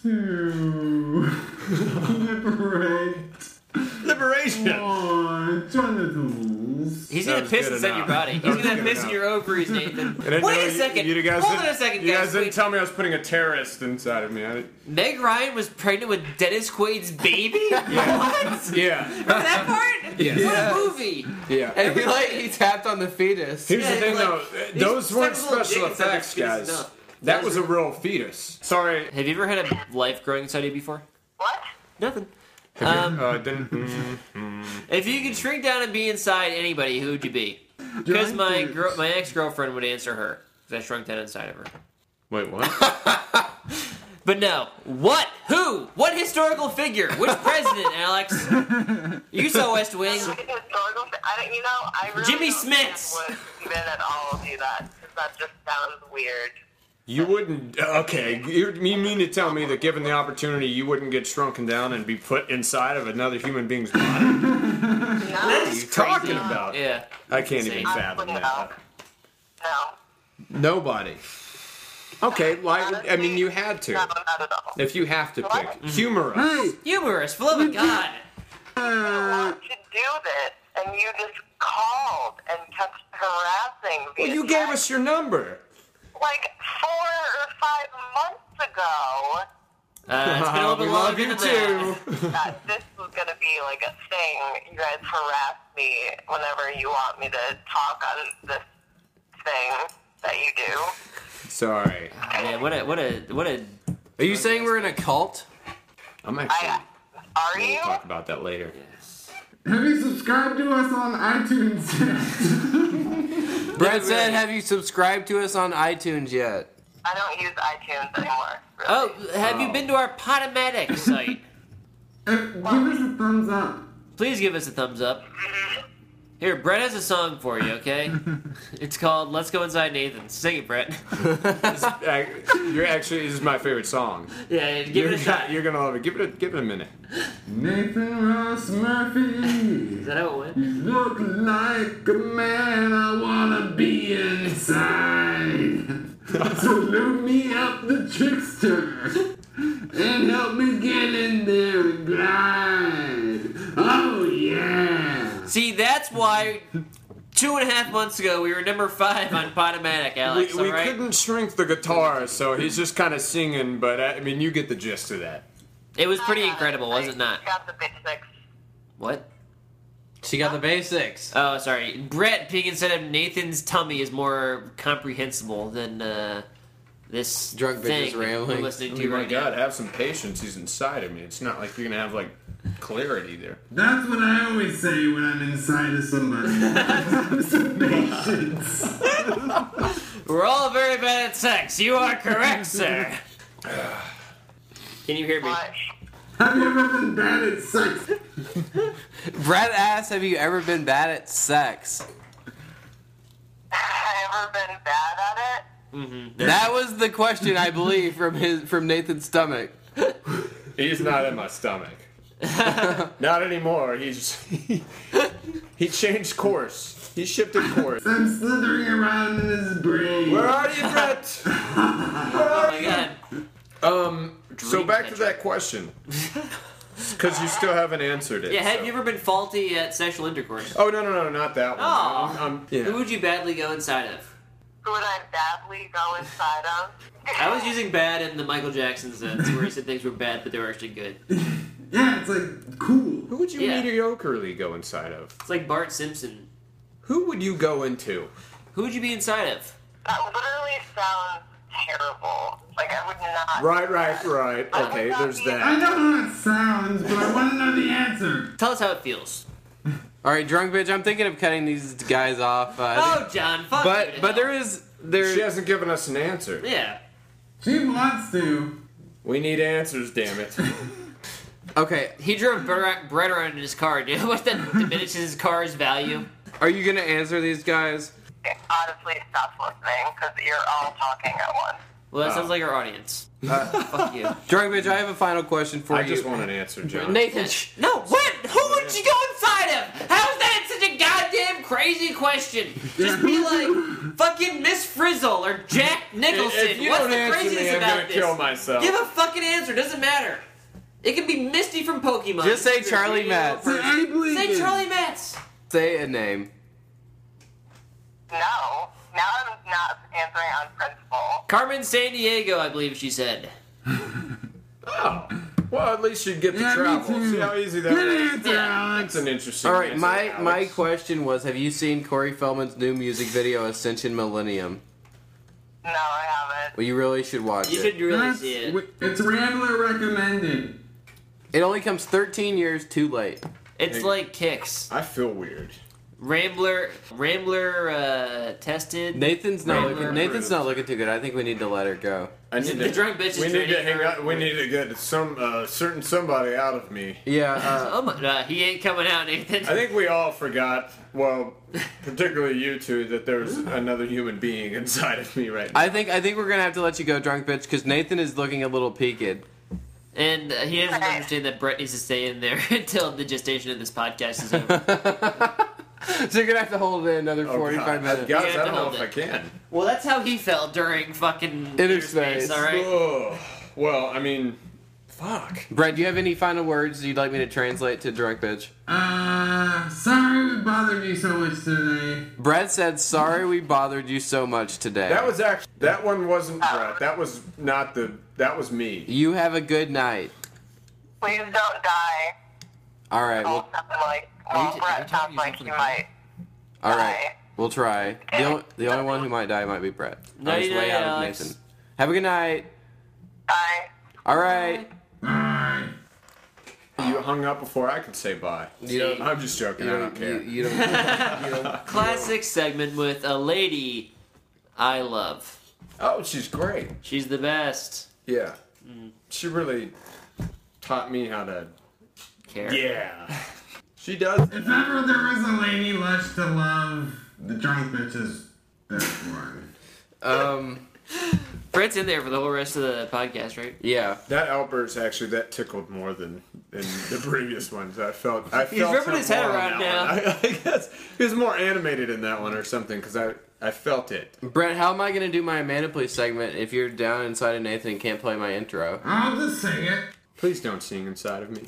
to liberate Liberation. my genitals. He's That gonna was piss good inside your enough. body. That He's was gonna good piss in enough. your ovaries, Nathan. I didn't Wait know a you- second. You, guys Hold didn't, on a second, You guys guys. didn't Wait. tell me I was putting a terrorist inside of me. I didn't, Meg Ryan was pregnant with Dennis Quaid's baby? What? yeah. Remember that part? Yes. What Yes. a movie! Yeah. And he like he tapped on the fetus. Here's Yeah, the thing, like, though. he's Those weren't stuck a little special dick inside effects, his fetus guys. enough. That was a real fetus. Sorry. Have you ever had a life growing inside you before? What? Nothing. Have you- Um, uh, didn't, mm, If you could shrink down and be inside anybody, who would you be? Because my girl, my ex girlfriend would answer her. Because I shrunk down inside of her. wait, what? But no. What? Who? What historical figure? Which president, Alex? You saw West Wing. Historical, I don't, you know, I really Jimmy don't Smits. think would even at all do that, because that just sounds weird. You wouldn't. Okay, you you mean to tell me that given the opportunity, you wouldn't get shrunken down and be put inside of another human being's body? No, What are you talking about? Yeah. I can't even Insane. fathom no. that. No. Nobody. Okay, like I mean, you had to. No, not at all. If you have to pick, What? humor us. Humorous, for love of God. I want to do this, and you just called and kept harassing me. Well, you gave us your number. like four or five months ago Uh, it's been a little we bit love longer you than too. that. that this was going to be like a thing. You guys harass me whenever you want me to talk on this thing that you do. Sorry, Man, what a what a what a. Are you saying we're in a cult? I'm actually. I, are We'll you? talk about that later. Have you subscribed to us on iTunes yet? Brett said, "Have you subscribed to us on iTunes yet?" I don't use iTunes anymore. Really. Oh, have you been to our Potomatic site? Uh, give us a thumbs up. Please give us a thumbs up. Here, Brett has a song for you, okay? It's called Let's Go Inside Nathan. Sing it, Brett. Ac- You're actually this is my favorite song. Yeah, give You're, it a shot. you're gonna love it. Give it a give it a minute. Nathan Ross Murphy, Is that how it went? you look like a man I wanna be inside. So load me up the trickster and help me get in there and glide. Oh yeah. See, that's why two and a half months ago we were number five on Potomatic, Alex, we we alright? couldn't shrink the guitar, so he's just kind of singing. But I mean, you get the gist of that. It was pretty I got incredible, was I it not? Got the basics. What? She got the basics. Oh, sorry. Brett being instead of Nathan's tummy is more comprehensible than uh, this Drunk bitches thing rambling. we're listening Oh to my right God, now. have some patience. He's inside of me. It's not like you're gonna have like clarity there. That's what I always say when I'm inside of somebody. Have some patience. We're all very bad at sex. You are correct, sir. Can you hear me? Much. Have you ever been bad at sex? Brett asked, "Have you ever been bad at sex?" Have I ever been bad at it? Mm-hmm. That was the question, I believe, from his from Nathan's stomach. He's not in my stomach. Not anymore. He's he, he changed course. He shifted course. I'm slithering around in his brain. Where are you, Brett? Oh my god. Um. So Dream back to catcher. that question, because you still haven't answered it. Yeah, have so. you ever been faulty at sexual intercourse? Oh no no no not that one. Oh. I'm, I'm, yeah. Who would you badly go inside of? Who would I badly go inside of? I was using bad in the Michael Jackson sense, where he said things were bad, but they were actually good. Yeah, it's like cool. Who would you Yeah. mediocrely go inside of? It's like Bart Simpson. Who would you go into? Who would you be inside of? That literally sounds terrible. Like, I would not. Right right right. Okay, there's I that. know how it sounds, but I want to know the answer. Tell us how it feels. All right, drunk bitch. I'm thinking of cutting these guys off. Uh, I think- Oh, John, fuck but you. but there is there. She hasn't given us an answer. Yeah. She wants to. We need answers, damn it. Okay, He drove Brett Brett around in his car. Do you know what that diminishes his car's value? are you gonna answer these guys? Honestly, stop listening, because you're all talking at once. Well, that Oh. sounds like our audience. Fuck you. Drunk bitch. I have a final question for I you. just want an answer, John. Nathan. No, what? Who would you go inside of? How is that such a goddamn crazy question? Just be like fucking Miss Frizzle or Jack Nicholson. If you What's don't the answer craziness me, I'm about gonna this? kill myself. Give a fucking answer. Doesn't matter. It can be Misty from Pokemon. Just say It's a Charlie real Metz. person. I believe Say it. Charlie Metz. Say a name. No. Now I'm not answering on principle. Carmen San Diego, I believe she said. Oh. Well, at least you'd get to Yeah, me travel. too. See how easy that Good is? answer, Alex. That's an interesting All right, answer, my Alex. my question was: have you seen Corey Feldman's new music video, Ascension Millennium? No, I haven't. Well, you really should watch You it. should really That's- see it. It's Rambler recommended. It only comes thirteen years too late. It's like Kicks. I feel weird. Rambler, Rambler uh, tested. Nathan's not Rambler looking. Nathan's approved. not looking too good. I think we need to let her go. I need The to, drunk bitch is We need to training hang her. out. We need to get some uh, certain somebody out of me. Yeah. Uh, Oh my, uh, he ain't coming out, Nathan. I think we all forgot. Well, particularly you two, that there was another human being inside of me right now. I think I think we're gonna have to let you go, drunk bitch, because Nathan is looking a little peaked. And uh, he doesn't understand that Brett needs to stay in there until the gestation of this podcast is over. So you're gonna have to hold it in another Oh, forty-five God. minutes. Guys, You have I to don't know hold if I it. can. Well, that's how he felt during fucking Inner space, space. alright? Oh, well, I mean, fuck. Brett, do you have any final words you'd like me to translate to drunk bitch? Uh, sorry we bothered you so much today. Brett said, "Sorry we bothered you so much today." That was actually that one wasn't Brett. That was not the. That was me. You have a good night. Please don't die. All right. Don't Well, sound like, Are you well, t- are you Brett talking sounds to like yourself he in the might. all right. die. We'll try. The only, the only one who might die might be Brett. On Nighty his way night, out of Alex. Nathan. Have a good night. Bye. All right. Bye. You hung up before I could say bye. You don't. I'm just joking. You I don't don't. You, care. you don't. You don't. Classic segment with a lady I love. Oh, she's great. She's the best. Yeah. She really taught me how to. Care. Yeah. She does. If ever there was a lady lush to love, the drunk bitch is that one. Um. Brett's in there for the whole rest of the podcast, right? Yeah. That outburst actually that tickled more than, than the previous ones. I felt. I He's felt ripping him his head more on around that one. I, I guess he was more animated in that one or something because I I felt it. Brett, how am I gonna do my Amanda Please segment if you're down inside of Nathan and can't play my intro? I'll just sing it. Please don't sing inside of me.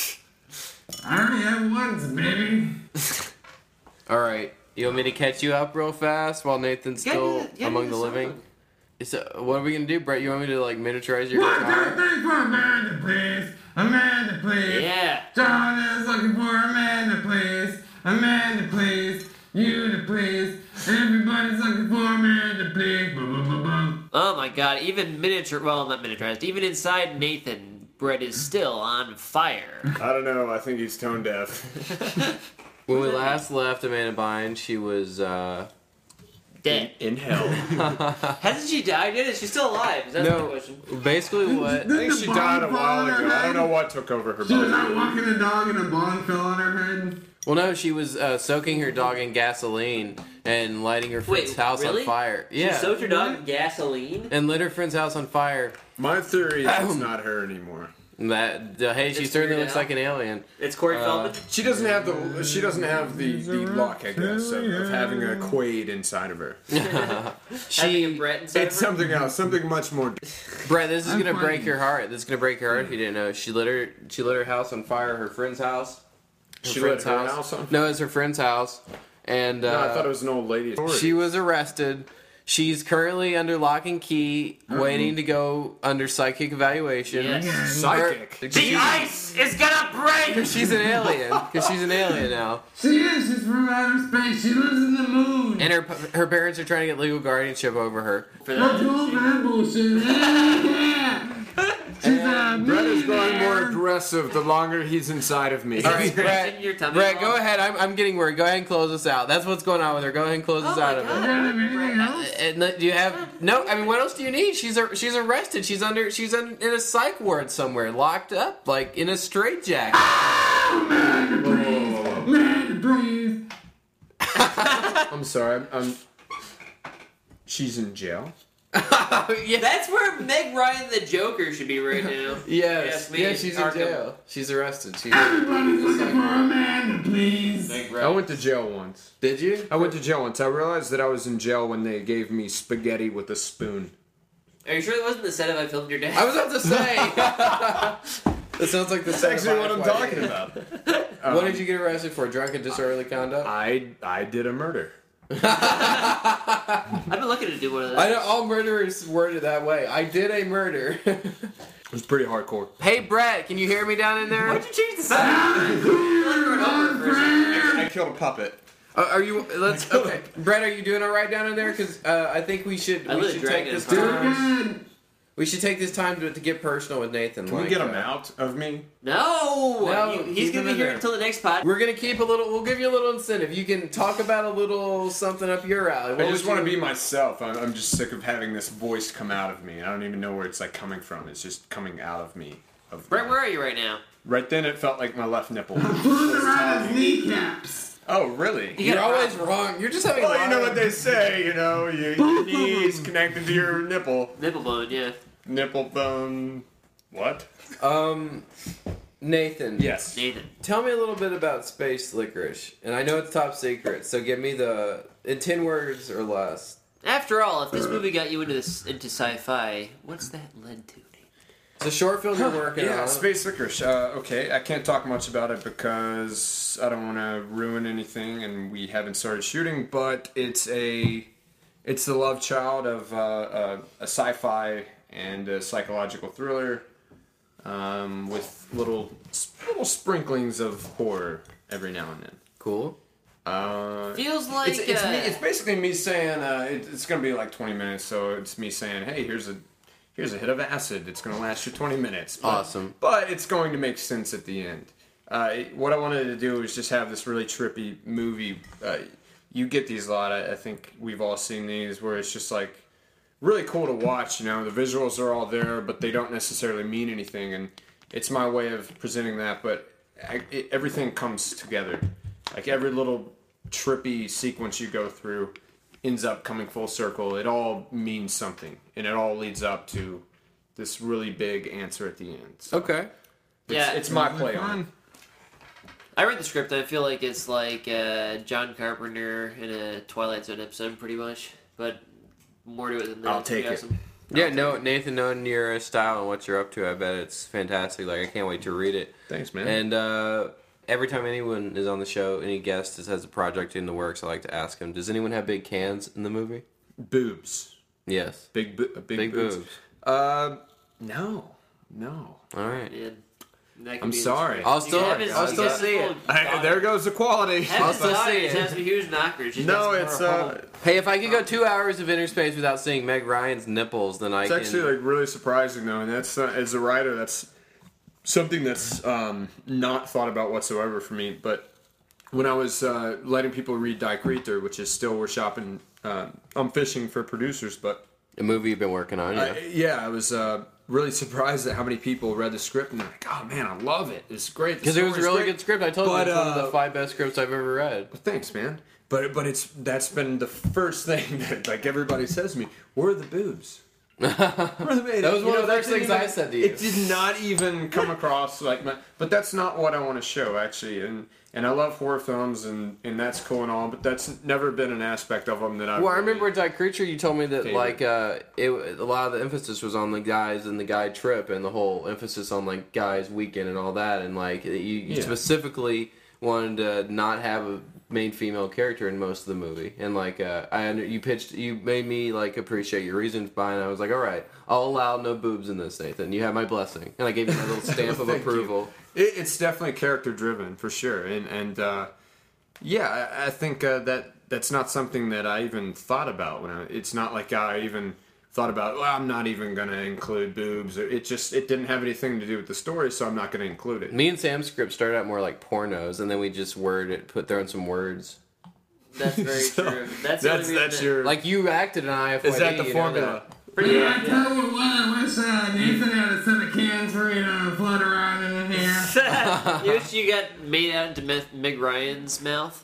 I already have once, baby. All right. You want me to catch you up real fast while Nathan's You gotta still do the- you gotta among do the the living? song. So, what are we gonna do, Brett? You want me to like miniaturize your One, two, guitar? three, four, Amanda, please. Amanda, please. Yeah. John is looking for Amanda, please. Amanda, please. You to please. Everybody's looking for Amanda, please. Boom, boom, boom, boom. Oh my god, even miniature, well, not miniaturized, even inside Nathan, Brett is still on fire. I don't know. I think he's tone deaf. When we last left Amanda Bynes, she was uh, Dead. In hell. Hasn't she died yet? Is she still alive? Is that the No, question? basically what? I think she died a while ago. I don't know what took over her She was out body. walking a dog and a bong fell on her head. Well, no, she was uh, soaking her dog in gasoline and lighting her friend's Wait, house really? on fire. She Yeah, soaked her dog in gasoline? and lit her friend's house on fire. My theory is it's not her anymore. That uh, hey, she It's certainly weird looks now. like an alien. It's Corey Feldman? She doesn't have the she doesn't have the, the luck, I guess, of, of having a Quaid inside of her. Having She, a Brett inside It's of her? something else, something much more. Brett, this is I'm gonna fine. break your heart. This is gonna break your heart if you didn't know. She lit her she lit her house on fire. Her friend's house. Her She friend's lit her house on No, it's her friend's house, and uh, No, I thought it was an old lady. she was arrested. She's currently under lock and key, waiting to go under psychic evaluation. Yes. psychic. The ice is gonna break! She's an alien, because she's an alien now. She is. She's from outer space. She lives in the moon. And her her parents are trying to get legal guardianship over her. For That's that. all that bullshit. She's a Brett is growing more aggressive the longer he's inside of me. All right, Scratching Brett, your tummy Brett, ball? go ahead. I'm, I'm getting worried. Go ahead and close us out. That's what's going on with her. Go ahead and close us Oh out my of God. it. anything else? And do you have no? I mean, what else do you need? She's a, she's arrested. She's under she's in, in a psych ward somewhere, locked up, like in a straitjacket. Man, please. I'm sorry. I'm, I'm. She's in jail. yeah. That's where Meg Ryan the Joker should be right now. Yes. Yes, me yeah, and she's in Arkham. jail. She's arrested. She's. Everybody's looking for Amanda, please. I went to jail once. Did you? I went to jail once. I realized that I was in jail when they gave me spaghetti with a spoon. Are you sure that wasn't the set of I Filmed Your Dad? I was about to say. That sounds like the That's set actually of what I'm Firefly. talking about. What did you get arrested for? Drunk and disorderly conduct? I I did a murder. I've been looking to do one of those. I know all murderers word it that way. I did a murder. It was pretty hardcore. Hey, Brett, can you hear me down in there? Why'd you change the sound? I killed a puppet. Uh, are you? Let's. Okay, Brett, are you doing all right down in there? Because uh, I think we should. I we lit a should dragon take this in front of time. We should take this time to, to get personal with Nathan. Can we like, get uh, him out of me? No! No, You- he's keep gonna him be in here there. until the next pod. We're gonna keep a little. We'll give you a little incentive. You can talk about a little something up your alley. What I just would want to you- be myself. I'm, I'm just sick of having this voice come out of me. I don't even know where it's like coming from. It's just coming out of me. Of Brett, where are you right now? Right then, it felt like my left nipple. Pulling around his kneecaps. Oh, really? You You're got a always wrong. You're just having. Well, you know wrong- what they say. You know, your, your knees connected to your nipple. Nipple bone, yeah. Nipple bone. What? Um, Nathan. Yes. Nathan. Tell me a little bit about Space Licorice, and I know it's top secret, so give me the in ten words or less. After all, if this movie got you into this into sci-fi, what's that led to? It's a short film you're working Yeah, on. Space Licorice. Uh, okay, I can't talk much about it because I don't want to ruin anything, and we haven't started shooting. But it's a, it's the love child of uh, a, a sci-fi and a psychological thriller, um, with little little sprinklings of horror every now and then. Cool. Uh, Feels like it's, it's, uh, me, it's basically me saying uh, it, it's going to be like twenty minutes, so it's me saying, hey, here's a here's a hit of acid. It's going to last you twenty minutes. But, Awesome. But it's going to make sense at the end. Uh, it- what I wanted to do was just have this really trippy movie. Uh, you get these a lot. I, I think we've all seen these where it's just like really cool to watch. You know, the visuals are all there, but they don't necessarily mean anything. And it's my way of presenting that. But I, it, everything comes together. Like every little trippy sequence you go through ends up coming full circle. It all means something, and it all leads up to this really big answer at the end. So Okay. it's, Yeah. it's my play on it. I read the script and I feel like it's like uh, John Carpenter in a Twilight Zone episode, pretty much. But more to it than that. I'll take it. Awesome. Yeah, no, Nathan, knowing your style and what you're up to, I bet it's fantastic. Like, I can't wait to read it. Thanks, man. And uh, every time anyone is on the show, any guest that has a project in the works, I like to ask them, does anyone have big cans in the movie? boobs, Yes. big bo- big, Big boobs. boobs. Uh, no, no. All right. Yeah. That could I'm be the sorry. script. I'll You still- have his- I'll you still have see his it. little I, daughter. there goes the quality. Have I'll his still daughter, see it it. has some huge knockers. She's No, got some it's more uh, home. Hey, if I could go two hours of inner space without seeing Meg Ryan's nipples, then I it's can. actually like really surprising though, and that's uh, as a writer, that's something that's um, not thought about whatsoever for me. But when I was uh, letting people read Die Krieger, which is still we're shopping, uh, I'm fishing for producers, but A movie you've been working on, yeah. I, yeah, I was uh, really surprised at how many people read the script and they're like, "Oh man, I love it. It's great." Because it was a really good script. I told But, you it's one of uh, the five best scripts I've ever read. Thanks, man. But but it's that's been the first thing that like everybody says to me. Where are the boobs? Where are the That was one of the first things I said to you. It did not even come across like my. But that's not what I want to show actually. And and I love horror films and, and that's cool and all. But that's never been an aspect of them that I. Well, I really remember with Die Creature, you told me that favorite. like uh, it, a lot of the emphasis was on the guys and the guy trip, and the whole emphasis on like guys weekend and all that, and like you, you Yeah. specifically wanted to not have a main female character in most of the movie, and like uh, I under, you pitched, you made me like appreciate your reasons behind it. I was like, all right, I'll allow no boobs in this, Nathan. You have my blessing, and I gave you my little stamp of Thank you. approval. It, it's definitely character driven for sure, and and uh, yeah, I, I think uh, that that's not something that I even thought about when I. It's not like I even thought about. Well, I'm not even going to include boobs. It just it didn't have anything to do with the story, so I'm not going to include it. Me and Sam's script started out more like pornos, and then we just word it, put throw in some words. That's very So, true. That's the That's only that's reason your. Like you acted in I F Y D. is that the you know formula? that. Pretty Yeah, I much, tell you what, I wish uh, Nathan had a set of cans for you to float around in here. yeah. You wish you got made out into Meg- Meg Ryan's mouth.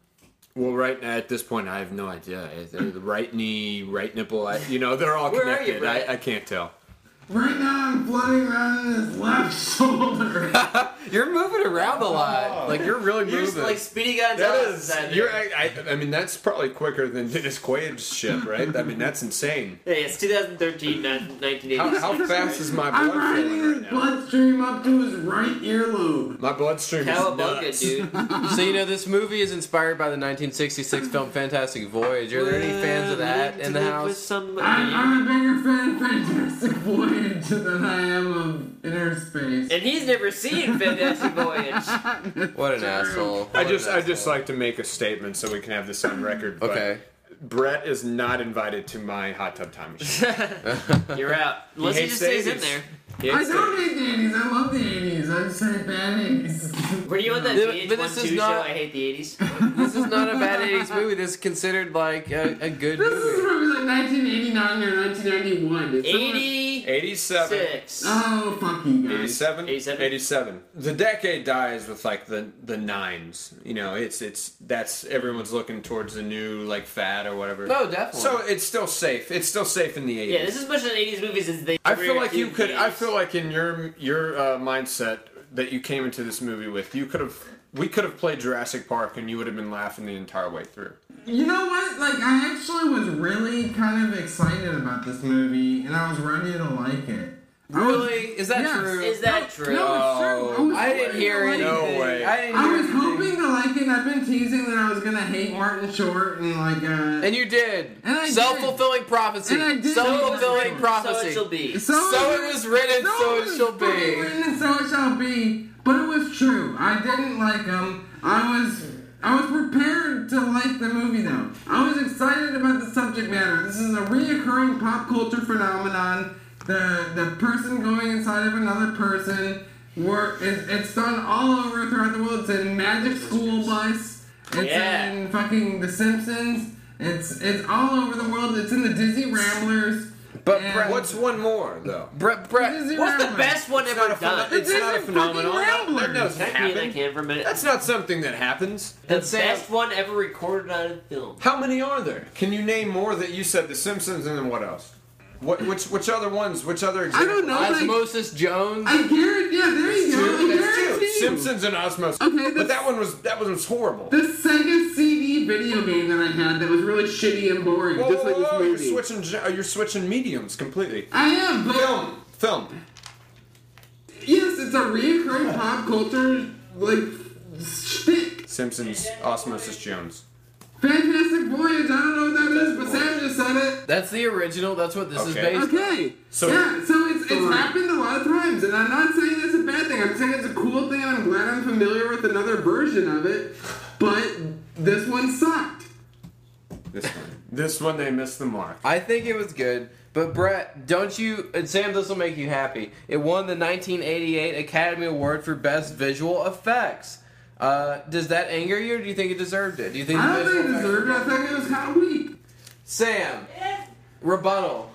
Well, right now, at this point, I have no idea. The the right knee, right nipple, I, you know, they're all Where are you, connected. Brett? I, I can't tell. Right now I'm floating around in his left shoulder. You're moving around a lot. Like you're really You're just moving. like Speedy Gonzalez. That is, inside you're, there. I, I, I mean, that's probably quicker than Dennis Quaid's ship, right? I mean, that's insane. Hey, it's twenty thirteen, nineteen eighty. How, how fast is my I'm blood riding flowing his right now? bloodstream up to his right earlobe. My bloodstream is Cowabunga, nuts. dude. So you know this movie is inspired by the nineteen sixty-six film Fantastic Voyage. Are there any fans of that in the With house? somebody. I'm, I'm a bigger fan of Fantastic Voyage than I am of Inner Space. And he's never seen Fantastic Voyage. What an asshole! I What just, an I just asshole. like to make a statement so we can have this on record. But Okay. Brett is not invited to my hot tub time machine. You're out. Unless he, hates just stays the in eighties. there. He I hates don't it. hate the eighties, I love the eighties. I just hate bad eighties. Were you on that But- V H but one this is two show, not- I Hate the eighties? This is not a bad eighties movie. This is considered like a, a good This is movie. probably like nineteen eighty-nine or nineteen ninety-one. It's somewhere- eighty-six. eighty-seven. Oh, fuck you guys. eighty-seven? eighty-seven? eighty-seven. The decade dies with like the the nines. You know, it's it's that's everyone's looking towards the new like fad or whatever. No, definitely. So it's still safe. It's still safe in the eighties. Yeah, this is as much an eighties movies as they I feel like you did could. the I eighties. feel like in your your uh, mindset that you came into this movie with, you could have. We could have played Jurassic Park, and you would have been laughing the entire way through. You know what? Like, I actually was really kind of excited about this movie, and I was ready to like it. I was- Really? Is that Yes. true? Is that true? No, it's true. I, was I didn't hear hoping to like anything. it. No way. I didn't I hear was anything. hoping to like it. I've been teasing that I was gonna hate Martin Short and like uh. And you did. And I did. Self-fulfilling prophecy. And I did. Self-fulfilling So prophecy. So it shall be. So it was written, so it shall be. fucking written, and so it shall be. But it was true. I didn't like him. I was. I was prepared to like the movie though. I was excited about the subject matter. This is a reoccurring pop culture phenomenon. The the person going inside of another person. Where it, it's done all over throughout the world. It's in Magic School Bus. It's Yeah. in fucking The Simpsons. It's it's all over the world. It's in the Disney Ramblers. But And- Brett, What's one more though? Brett, Brett, Disney What's the Ramblers. best one ever not a done? phenom- it's It's not a in phenomenon. fucking That, that Ramblers. doesn't Can I be in that happen. can for a minute? That's not something that happens. the And Sam- best one ever recorded on film. How many are there? Can you name more? That you said The Simpsons, and then what else? What which which other ones? Which other I examples? don't know. Like, Osmosis Jones. I guarantee. Yeah, there you go. I That's two. guarantee you. Simpsons and Osmosis. Okay, but that's- that one was that one was horrible. The Sega C D video game that I had that was really shitty and boring, Whoa, just whoa, like this whoa, you're movie. switching. gen- uh, You're switching mediums completely. I am, but Film, film. yes, it's a reoccurring pop culture like shtick. Simpsons, Osmosis Jones. Fantastic Voyage. I don't know what that is, but Sam just said it. That's the original. That's what this is Okay. based Okay. So- yeah, so it's it's happened a lot of times, and I'm not saying it's a bad thing. I'm saying it's a cool thing, and I'm glad I'm familiar with another version of it. But this one sucked. This one. This one they missed the mark. I think it was good. But Brett, don't you, and Sam, this will make you happy. It won the nineteen eighty-eight Academy Award for Best Visual Effects. Uh, does that anger you, or do you think it deserved it? Do you think I the don't think it visual deserved it. I think it was kind of weak. Sam, rebuttal.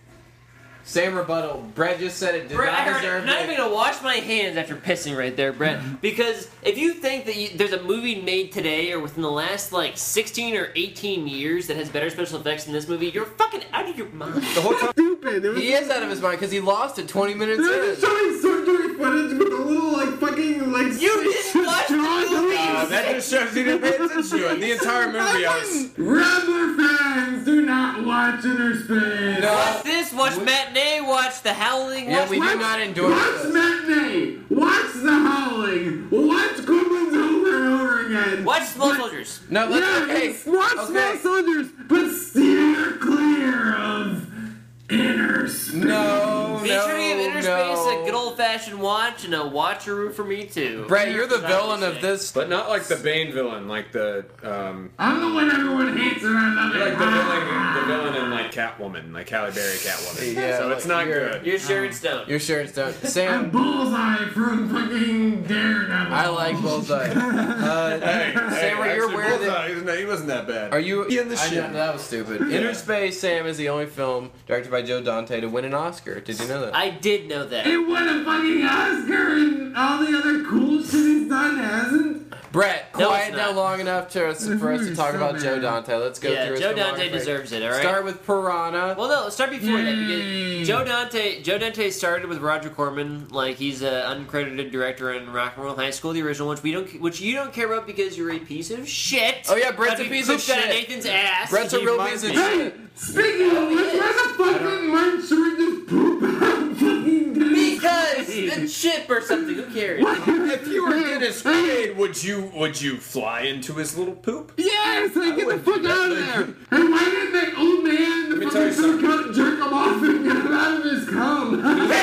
Sam rebuttal. Brett just said it did Brett, I not heard it. deserve I'm not it. even gonna wash my hands after pissing right there, Brett. Because if you think that you, there's a movie made today or within the last like sixteen or eighteen years that has better special effects than this movie, you're fucking out of your mind. The whole time. Stupid. It was He is out of his mind because he lost it twenty minutes They were just in. showing surgery footage with a little like fucking like. You didn't watch the movie! Uh, that just shows you didn't pay attention to it. The entire movie, I was. Rambler fans do not watch Inner Space. Watch this, watch Matinee, watch The Howling, Yeah, watch we do not endorse Watch this. Matinee. Watch The Howling. Watch Gremlins over and over again. watch Small Soldiers. No, let's okay. Yes, watch okay. Small Soldiers, but steer clear of Inner Space. No, Be no, sure to give Inner no. Space a good old fashioned watch and a watcheroo for me too. Brett, you're the That's what I villain would of say. this. But not like the Bane villain, like the um, I'm the one everyone hates and I love it. like the villain, the villain in like Catwoman, like Halle Berry Catwoman. Yeah, so it's not you're- good. You're Sharon Stone. You're sure it's done. I'm Sam, Bullseye from fucking Daredevil. I like Bullseye. Uh, Hey, Sam, are you actually, aware that- Bullseye, he wasn't- he wasn't that bad. Are you? He in the I shit. know, that was stupid. Inner Space, Sam, is the only film directed by Joe Dante to win an Oscar. Did you know that? I did know that. It won a fucking Oscar and all the other cool shit he's done hasn't. Brett, No, quiet it's down not. long enough to, for us to talk So about bad. Joe Dante. Let's go Yeah, through his Joe Dante filmography. deserves it, alright? Start with Piranha. Well, no, let's start before that Yay. because Joe Dante, Joe Dante started with Roger Corman, like he's an uncredited director in Rock and Roll High School, the original, which we don't, which you don't care about because you're a piece of shit. Oh, yeah, Brett's Got a to be piece of pooped out shit. Nathan's ass. Brett's a He real might piece of be. shit. Speaking of which, why the fucking munch should we just poop out fucking Because it's shit or something. Who cares? If you were Dennis Quaid, would you would you fly into his little poop? Yes, like, get the fuck out of there! And why didn't that old man, the me tell you fucking something. cook jerk him off and get him out of his cum?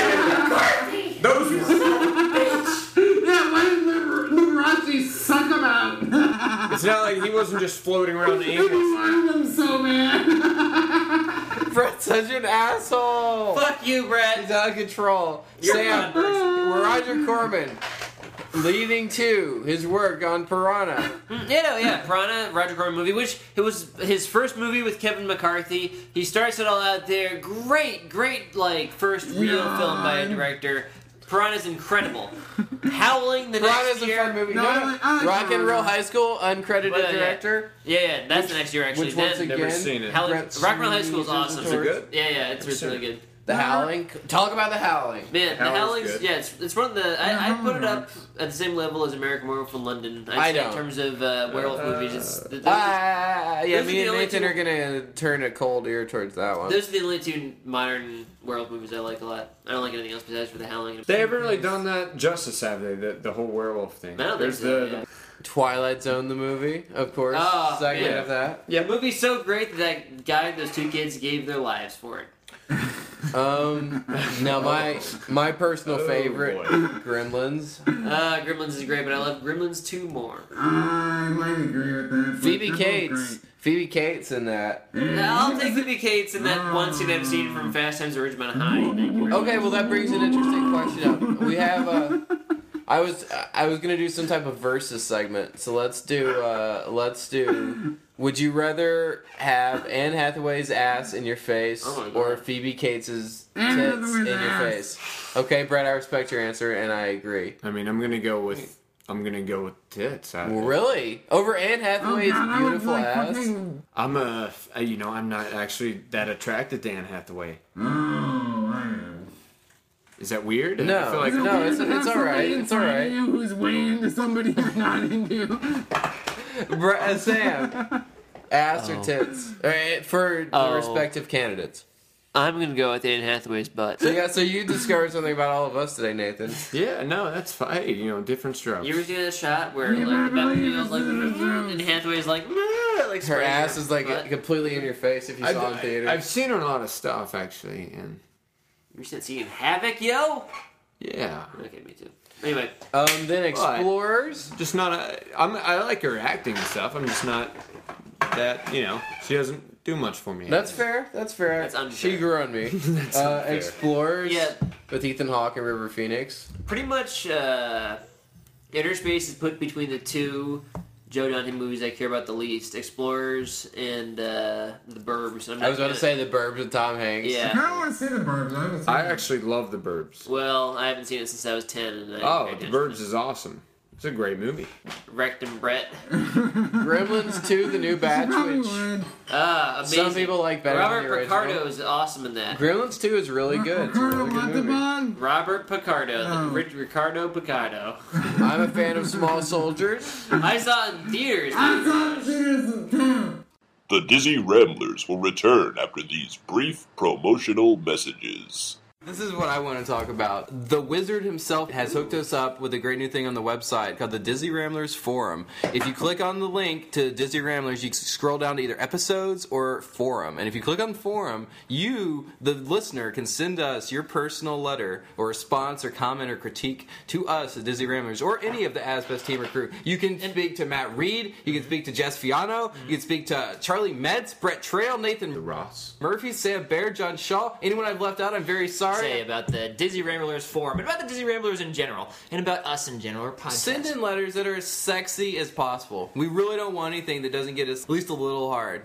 Those were Yeah, why didn't Liber- Liberace suck him out? It's not like he wasn't just floating around the He anus. wanted him so bad. Brett's such an asshole. Fuck you, Brett. He's out of control. You're Sam, a bad person. Roger Corman, leading to his work on Piranha. Yeah, no, yeah, Piranha, Roger Corman movie, which it was his first movie with Kevin McCarthy. He starts it all out there. Great, great, like first real Yeah. film by a director. Piranha's incredible. Howling the Piranha's next a year. fun movie. No, No, I no. like- I like Rock and Piranha. Roll High School, uncredited But, uh, yeah. director. Yeah, yeah, that's the next year actually. Which once Then, again, Never seen it. Howling, Brett's Rock and Roll High School is leans awesome. towards- Is it good? Yeah, yeah, it's Never seen really it. good. The Howling. Talk about the Howling. Man, the Howling's Howling's good. yeah, it's, it's one of the I, I put it up at the same level as American Werewolf in London. I'd I say don't. in terms of uh, werewolf movies. It's, th- those, Ah, yeah, those are me the and only Nathan two- are gonna turn a cold ear towards that one. those are the only two modern werewolf movies I like a lot. I don't like anything else besides for the Howling. They haven't really done that justice, have they? The, the whole werewolf thing. I don't think There's so, the, yeah. Twilight Zone, the movie, of course. Oh, Second yeah. of that. Yeah, movie's so great that that guy, those two kids, gave their lives for it. Um, now my my personal Oh, favorite, boy. Gremlins. Uh, Gremlins is great, but I love Gremlins two more. I might agree with that. but Phoebe they're both Cates. Phoebe Cates in that. great. I'll take Phoebe Cates in that one scene I've seen from Fast Times at Ridgemont High. Thank you very much. Okay, well that brings an interesting question up. We have uh I was I was gonna do some type of versus segment, so let's do uh let's do. Would you rather have Anne Hathaway's ass in your face Oh my God. or Phoebe Cates's Anne tits Hathaway's in your ass. face? Okay, Brett, I respect your answer and I agree. I mean, I'm gonna go with I'm gonna go with tits. I, Really? Over Anne Oh, Hathaway's God, I would beautiful like ass? fucking- I'm a uh, you know I'm not actually that attracted to Anne Hathaway. Oh, I am. Is that weird? No. I feel like No, it's- Have it's all right, somebody it's all inside right. you who's way into somebody you're not into. Bre- uh, Sam, ass or Oh. tits? All right, for the Oh. respective candidates. I'm gonna go with Anne Hathaway's butt. So yeah, so you discovered something about all of us today, Nathan. yeah, no, that's fine. Hey, you know, different strokes. You ever seen that shot where Yeah, like the but really, Batmobile's like it's- it's- and Hathaway's like "Meh," like Her spraying ass is like butt? completely in your face if you saw it in theater. I've, I've seen a lot of stuff actually, and You recently seen Havoc, yo? yeah, Okay, me too. Anyway, um, then Explorers. just not. A, I'm. I like her acting and stuff. I'm just not that. You know, she doesn't do much for me. That's fair. That's fair. That's unfair. She grew on me. That's uh, unfair. Explorers. Yeah. With Ethan Hawke and River Phoenix. pretty much uh, Inner Space is put between the two Joe Dante movies I care about the least: Explorers and uh, The Burbs. I'm not I was about gonna- to say The Burbs with Tom Hanks. Yeah. I kind of want to see the Burbs. I haven't seen I it. actually love The Burbs. Well, I haven't seen it since I was ten. And I Oh, didn't pay The attention. Burbs is awesome. It's a great movie. Rectum Brett. Gremlins two, the new batch, Probably which would. Ah, amazing. some people like better than the Robert original. Picardo is awesome in that. Gremlins two is really good. It's a Ricardo really good movie. Montalban? Robert Picardo. Oh. Rich Ricardo Picardo. I'm a fan of Small Soldiers. I saw it in theaters. I saw theaters in town. The Dizzy Ramblers will return after these brief promotional messages. This is what I want to talk about. The wizard himself has hooked us up with a great new thing on the website called the Dizzy Ramblers Forum. If you click on the link to Dizzy Ramblers, you can scroll down to either episodes or forum. And if you click on forum, you, the listener, can send us your personal letter or response or comment or critique to us at Dizzy Ramblers or any of the Asbest team or crew. You can speak to Matt Reed, you can speak to Jess Fiano, you can speak to Charlie Metz, Brett Trail, Nathan Ross. Murphy, Sam Baird, John Shaw. Anyone I've left out, I'm very sorry. Say about the Dizzy Ramblers forum, and about the Dizzy Ramblers in general, and about us in general, or podcast. Send in letters that are as sexy as possible. We really don't want anything that doesn't get us at least a little hard.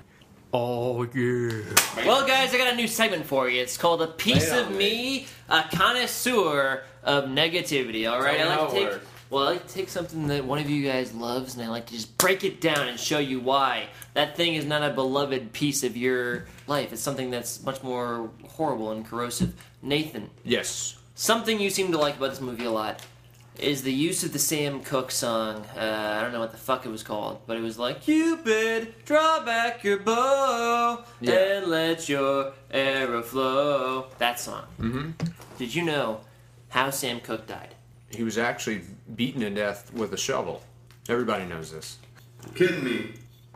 Oh, yeah. Well, guys, I got a new segment for you. It's called A Piece Lay it of on Me, a connoisseur of negativity, alright? Tell me I how like to it take... works. Well, I like to take something that one of you guys loves, and I like to just break it down and show you why that thing is not a beloved piece of your life. It's something that's much more horrible and corrosive. Nathan, Yes. something you seem to like about this movie a lot is the use of the Sam Cooke song. Uh, I don't know what the fuck it was called, but it was like, Cupid, draw back your bow Yeah. and let your arrow flow. That song. Mm-hmm. Did you know how Sam Cooke died? He was actually beaten to death with a shovel. Everybody knows this. Kidding me.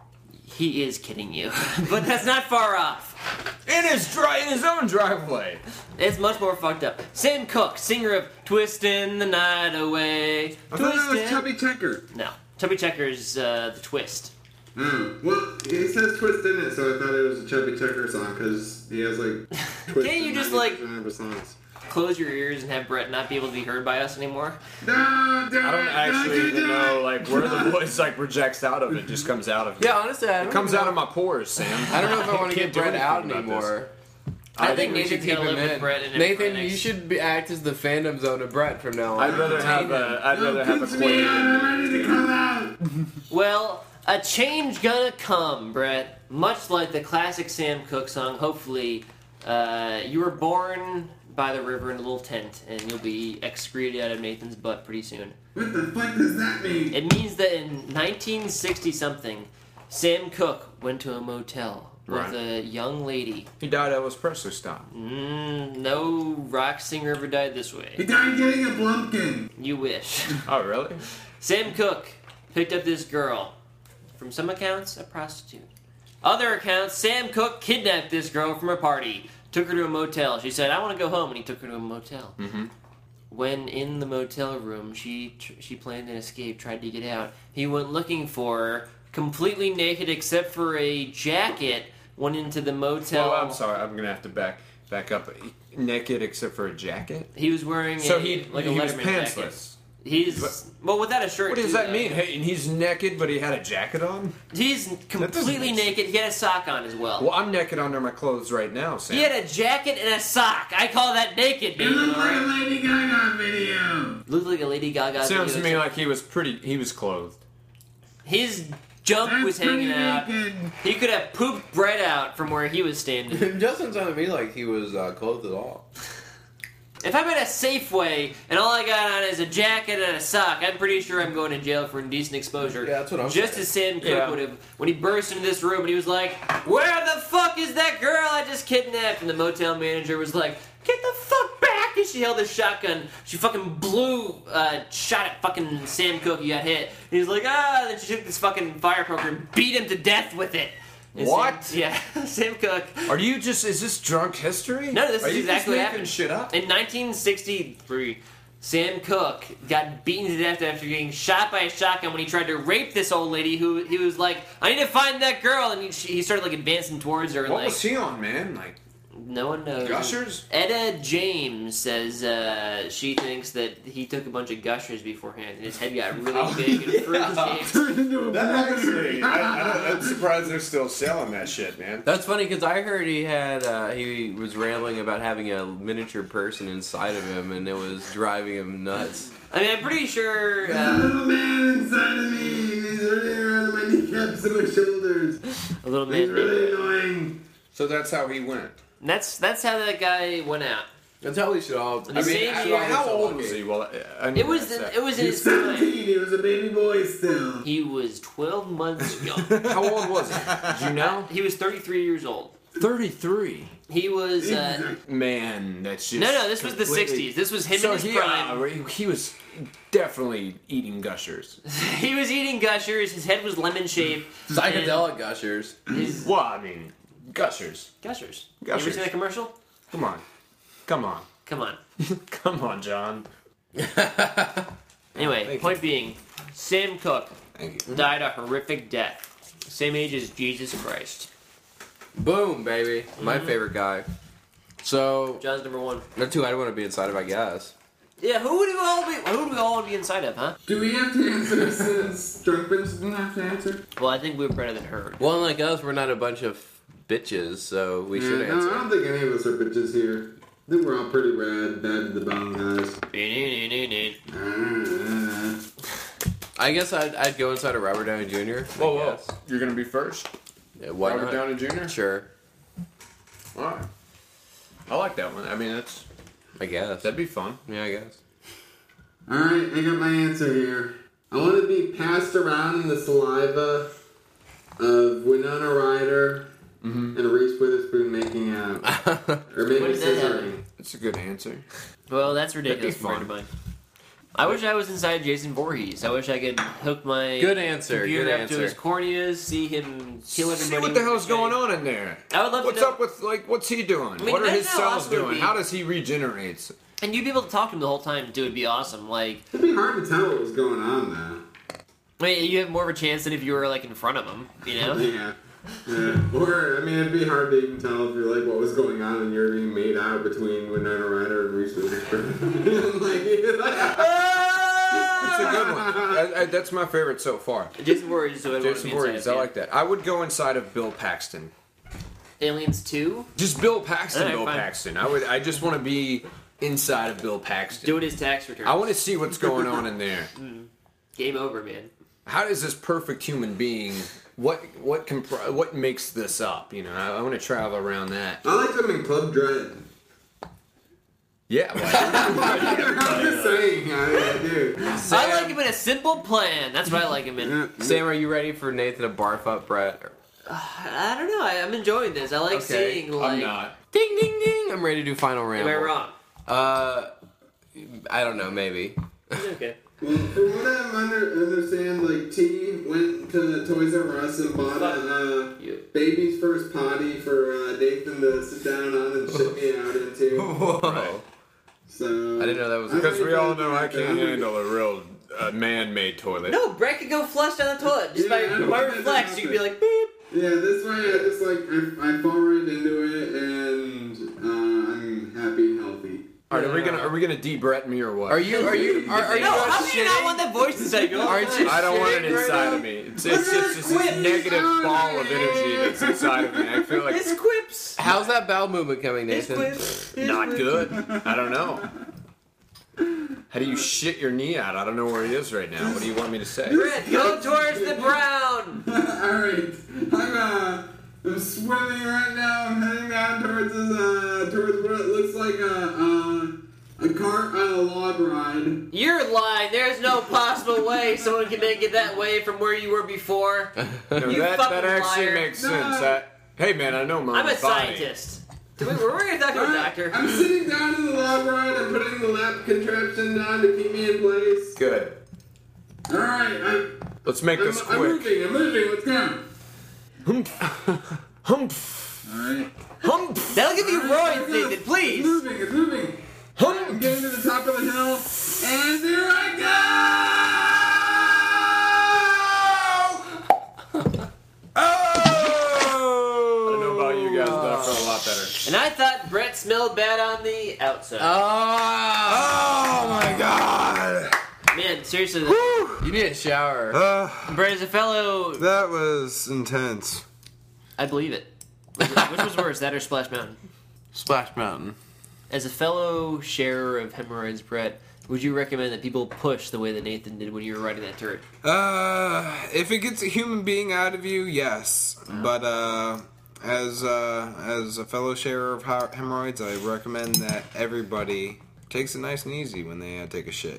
He is kidding you, but that's not far off. In his dry, in his own driveway. It's much more fucked up. Sam Cooke, singer of "Twistin' the Night Away." I thought that was Twistin'- Chubby Checker. No, Chubby Checker's uh, the twist. Mm. Well, he says twist in it, so I thought it was a Chubby Checker song because he has like twist. Can't you in just, ninety like- percent of his songs. Close your ears and have Brett not be able to be heard by us anymore. No, I don't actually even know like where the voice like projects out of. It just comes out of me. Yeah, honestly, I don't It comes even out know- of my pores, Sam. I don't know if I want to Can't get do Brett anything out about anymore. I, think we Nathan's should keep gonna him live with in. Brett and Nathan, you should be, act as the fandom zone of Brett from now on. I'd rather have a. I'd rather have a Pinch me out, quail. I'm ready to come out. Well, a change gonna come, Brett. Much like the classic Sam Cooke song. Hopefully, uh, you were born by the river in a little tent, and you'll be excreted out of Nathan's butt pretty soon. What the fuck does that mean? It means that in nineteen sixty something, Sam Cooke went to a motel with Right. a young lady. He died Elvis Presley style. Mm, no rock singer ever died this He way. died getting a blumpkin. You wish. Oh, really? Sam Cooke picked up this girl. From some accounts, a prostitute. Other accounts, Sam Cooke kidnapped this girl from a party. Took her to a motel. She said, I want to go home, and he took her to a motel. Mm-hmm. When in the motel room, she tr- she planned an escape, tried to get out. He went looking for her, completely naked except for a jacket, went into the motel. Oh, I'm sorry. I'm gonna have to back back up. Naked except for a jacket. He was wearing So a, he like a he was Letterman pantsless. jacket. He's, well, without a shirt, What does too, that though. mean? Hey, and he's naked, but he had a jacket on. He's doesn't completely make naked. He had a sock on as well. Well, I'm naked under my clothes right now, Sam. He had a jacket and a sock. I call that naked, It baby. looked like a alright? Lady Gaga video. Looked like a Lady Gaga Sounds to video. me like he was pretty. He was clothed. His junk That's was hanging pretty out. naked. He could have pooped bread out from where he was standing. Justin sounded to me like he was uh, clothed at all. If I'm at a Safeway and all I got on is a jacket and a sock, I'm pretty sure I'm going to jail for indecent exposure. Yeah, that's what I'm Just saying. as Sam Cooke Yeah. would have when he burst into this room and he was like, "Where the fuck is that girl I just kidnapped?" And the motel manager was like, "Get the fuck back!" And she held a shotgun. She fucking blew, uh, shot at fucking Sam Cooke. He got hit. And he was like, "Ah!" And then she took this fucking fire poker and beat him to death with it. And What? Sam, yeah, Sam Cooke. Are you just? Is this drunk history? No, this Are is you exactly just what making happened. shit up? In nineteen sixty-three, Sam Cooke got beaten to death after getting shot by a shotgun when he tried to rape this old lady. Who he was like, "I need to find that girl," and he, he started like advancing towards her. And, What like was he on, man? Like No one knows. Gushers? Etta James says uh, she thinks that he took a bunch of Gushers beforehand, and his head got really Oh, big and fruity shaped. That actually, I, I, I'm surprised they're still selling that shit, man. That's funny because I heard he had uh, he was rambling about having a miniature person inside of him, and it was driving him nuts. I mean, I'm pretty sure. There's a Uh, little man inside of me. He's running around my kneecaps and my shoulders. a little He's man. really annoying. So that's how he went. That's that's how that guy went out. That's how we should all. The I mean, same I- year. how old was he? Well, I mean, It was that's, the, uh, it was in He's his prime. seventeen. He was a baby boy still. He was twelve months young. How old was he? Do you know? He was thirty-three years old. thirty-three. He was. Uh, Man, that's just no, no, this was the completely- sixties. This was him So in his he, prime. uh, he was definitely eating Gushers. He was eating Gushers. His head was lemon shaped. Psychedelic Gushers. His Well, I mean, Gushers. Gushers. You ever Gushers. seen that commercial? Come on, come on, Come on. come on, John. Anyway, point being, Sam Cooke Thank you. died a horrific death. Same age as Jesus Christ. Boom, baby. My favorite guy. So, John's number one. there two I'd want to be inside of, I guess. Yeah, who would we all be? Who would we all want to be inside of, huh? Do we have to answer since Drunk Prince didn't have to answer? Well, I think we were better than Herd. Well, unlike us, we're not a bunch of bitches, so we should Yeah, no, answer. I don't think any of us are bitches here. I think we're all pretty rad, bad to the bone guys. Ah. I guess I'd, I'd go inside of Robert Downey Junior Whoa, I whoa. guess. You're gonna be first. Yeah, why Robert not? Downey Junior Sure, All right. I like that one. I mean, that's I guess. that'd be fun. Yeah, I guess. Alright, I got my answer here. I want to be passed around in the saliva of Winona Ryder and Reese Witherspoon making out. Or maybe When did that scissoring. That's a good answer. Well, that's ridiculous That'd be for a friend fun. of mine. I wish I was inside Jason Voorhees. I wish I could hook my Good answer, computer good up answer. to his corneas, see him kill everybody. See what the hell's going on in there. I would love What's to know. up with like what's he doing? I mean, what are his imagine how cells awesome it would doing? be. How does he regenerate? And you'd be able to talk to him the whole time, too. It'd be awesome. Like, It'd be hard to tell what was going on though. I mean, you have more of a chance than if you were, like, in front of him, you know? Yeah. Yeah. Or, I mean, it'd be hard to even tell if you're like, what was going on and you're being made out between Winona Ryder and Reese Witherspoon. like, you're like, It's a good one. I, I, that's my favorite so far. Jason Voorhees is who I'd want to Jason be Voorhees, inside I of, like that. I would go inside of Bill Paxton. yeah. Aliens two? Just Bill Paxton, All right, Bill fine. Paxton. I would. I just want to be inside of Bill Paxton. Doing his tax returns. I want to see what's going on in there. Game over, man. How does this perfect human being? What what compri- what makes this up? You know, I, I want to travel around that. I like them in Club Dread. Yeah. Well, I'm just saying, I, I do. I like him in A Simple Plan. That's what I like him in. Sam, are you ready for Nathan to barf up Brett? I don't know. I, I'm enjoying this. I like Okay, seeing, like... I'm not. Ding, ding, ding! I'm ready to do final Am ramble. I wrong? Uh, I don't know, maybe. Okay. Well, from what I under, understand, like T went to Toys R Us and bought a uh, You. baby's first potty for uh, Nathan to sit down on and shit me out into. Whoa. So I didn't know that was I Because think we all that- know I can't that- handle a real uh, man-made toilet. No, Brett could go flush down the toilet. Just Yeah, I by, know by that reflex, doesn't you could be happen. like, beep. Yeah, this way I just like I, I fall right into it and uh, I'm happy and healthy. All right, are we gonna are we gonna de-Brett me or what? Are you? Are you? Are, are you? No, not how do you not shitting? want that voice inside you? Aren't you? I don't want it shitting right inside now? of me. It's, it's, it's just this negative ball of energy that's inside of me. I feel like His quips. How's that bowel movement coming, His Nathan? quips. His not quips. good. I don't know. How do you shit your knee out? I don't know where he is right now. What do you want me to say? Brett, go towards the brown. Alright. I'm uh I'm swimming right now, I'm heading down towards this uh towards what it looks like a uh, a cart on a log ride. You're lying. There's no possible way someone can make it that way from where you were before. No, You that, fucking that actually liar. makes No. sense. That, hey man, I know my I'm a own body. scientist. Do we, we're going to talk to a Alright, doctor. I'm sitting down in the log ride, I'm putting the lap contraption down to keep me in place. Good. Alright, I'm Let's make I'm, this I'm quick. moving, I'm moving, let's go. Humph. Humph. Alright. Humph. That'll give you Alright, roids, there we go. Nathan, please. It's moving, it's moving. I'm Humph. getting to the top of the hill, and there I go! I don't know about you guys, but I felt a lot better. And I thought smell bad on the outside. Oh my god! Man, seriously, You need a shower. Uh, Brett, as a fellow, that was intense. I believe it. Which which was worse, that or Splash Mountain? Splash Mountain. As a fellow sharer of hemorrhoids, Brett, would you recommend that people push the way that Nathan did when you were riding that turret? Uh, if it gets a human being out of you, yes. But uh, as uh, as a fellow sharer of ha- hemorrhoids, I recommend that everybody takes it nice and easy when they uh, take a shit.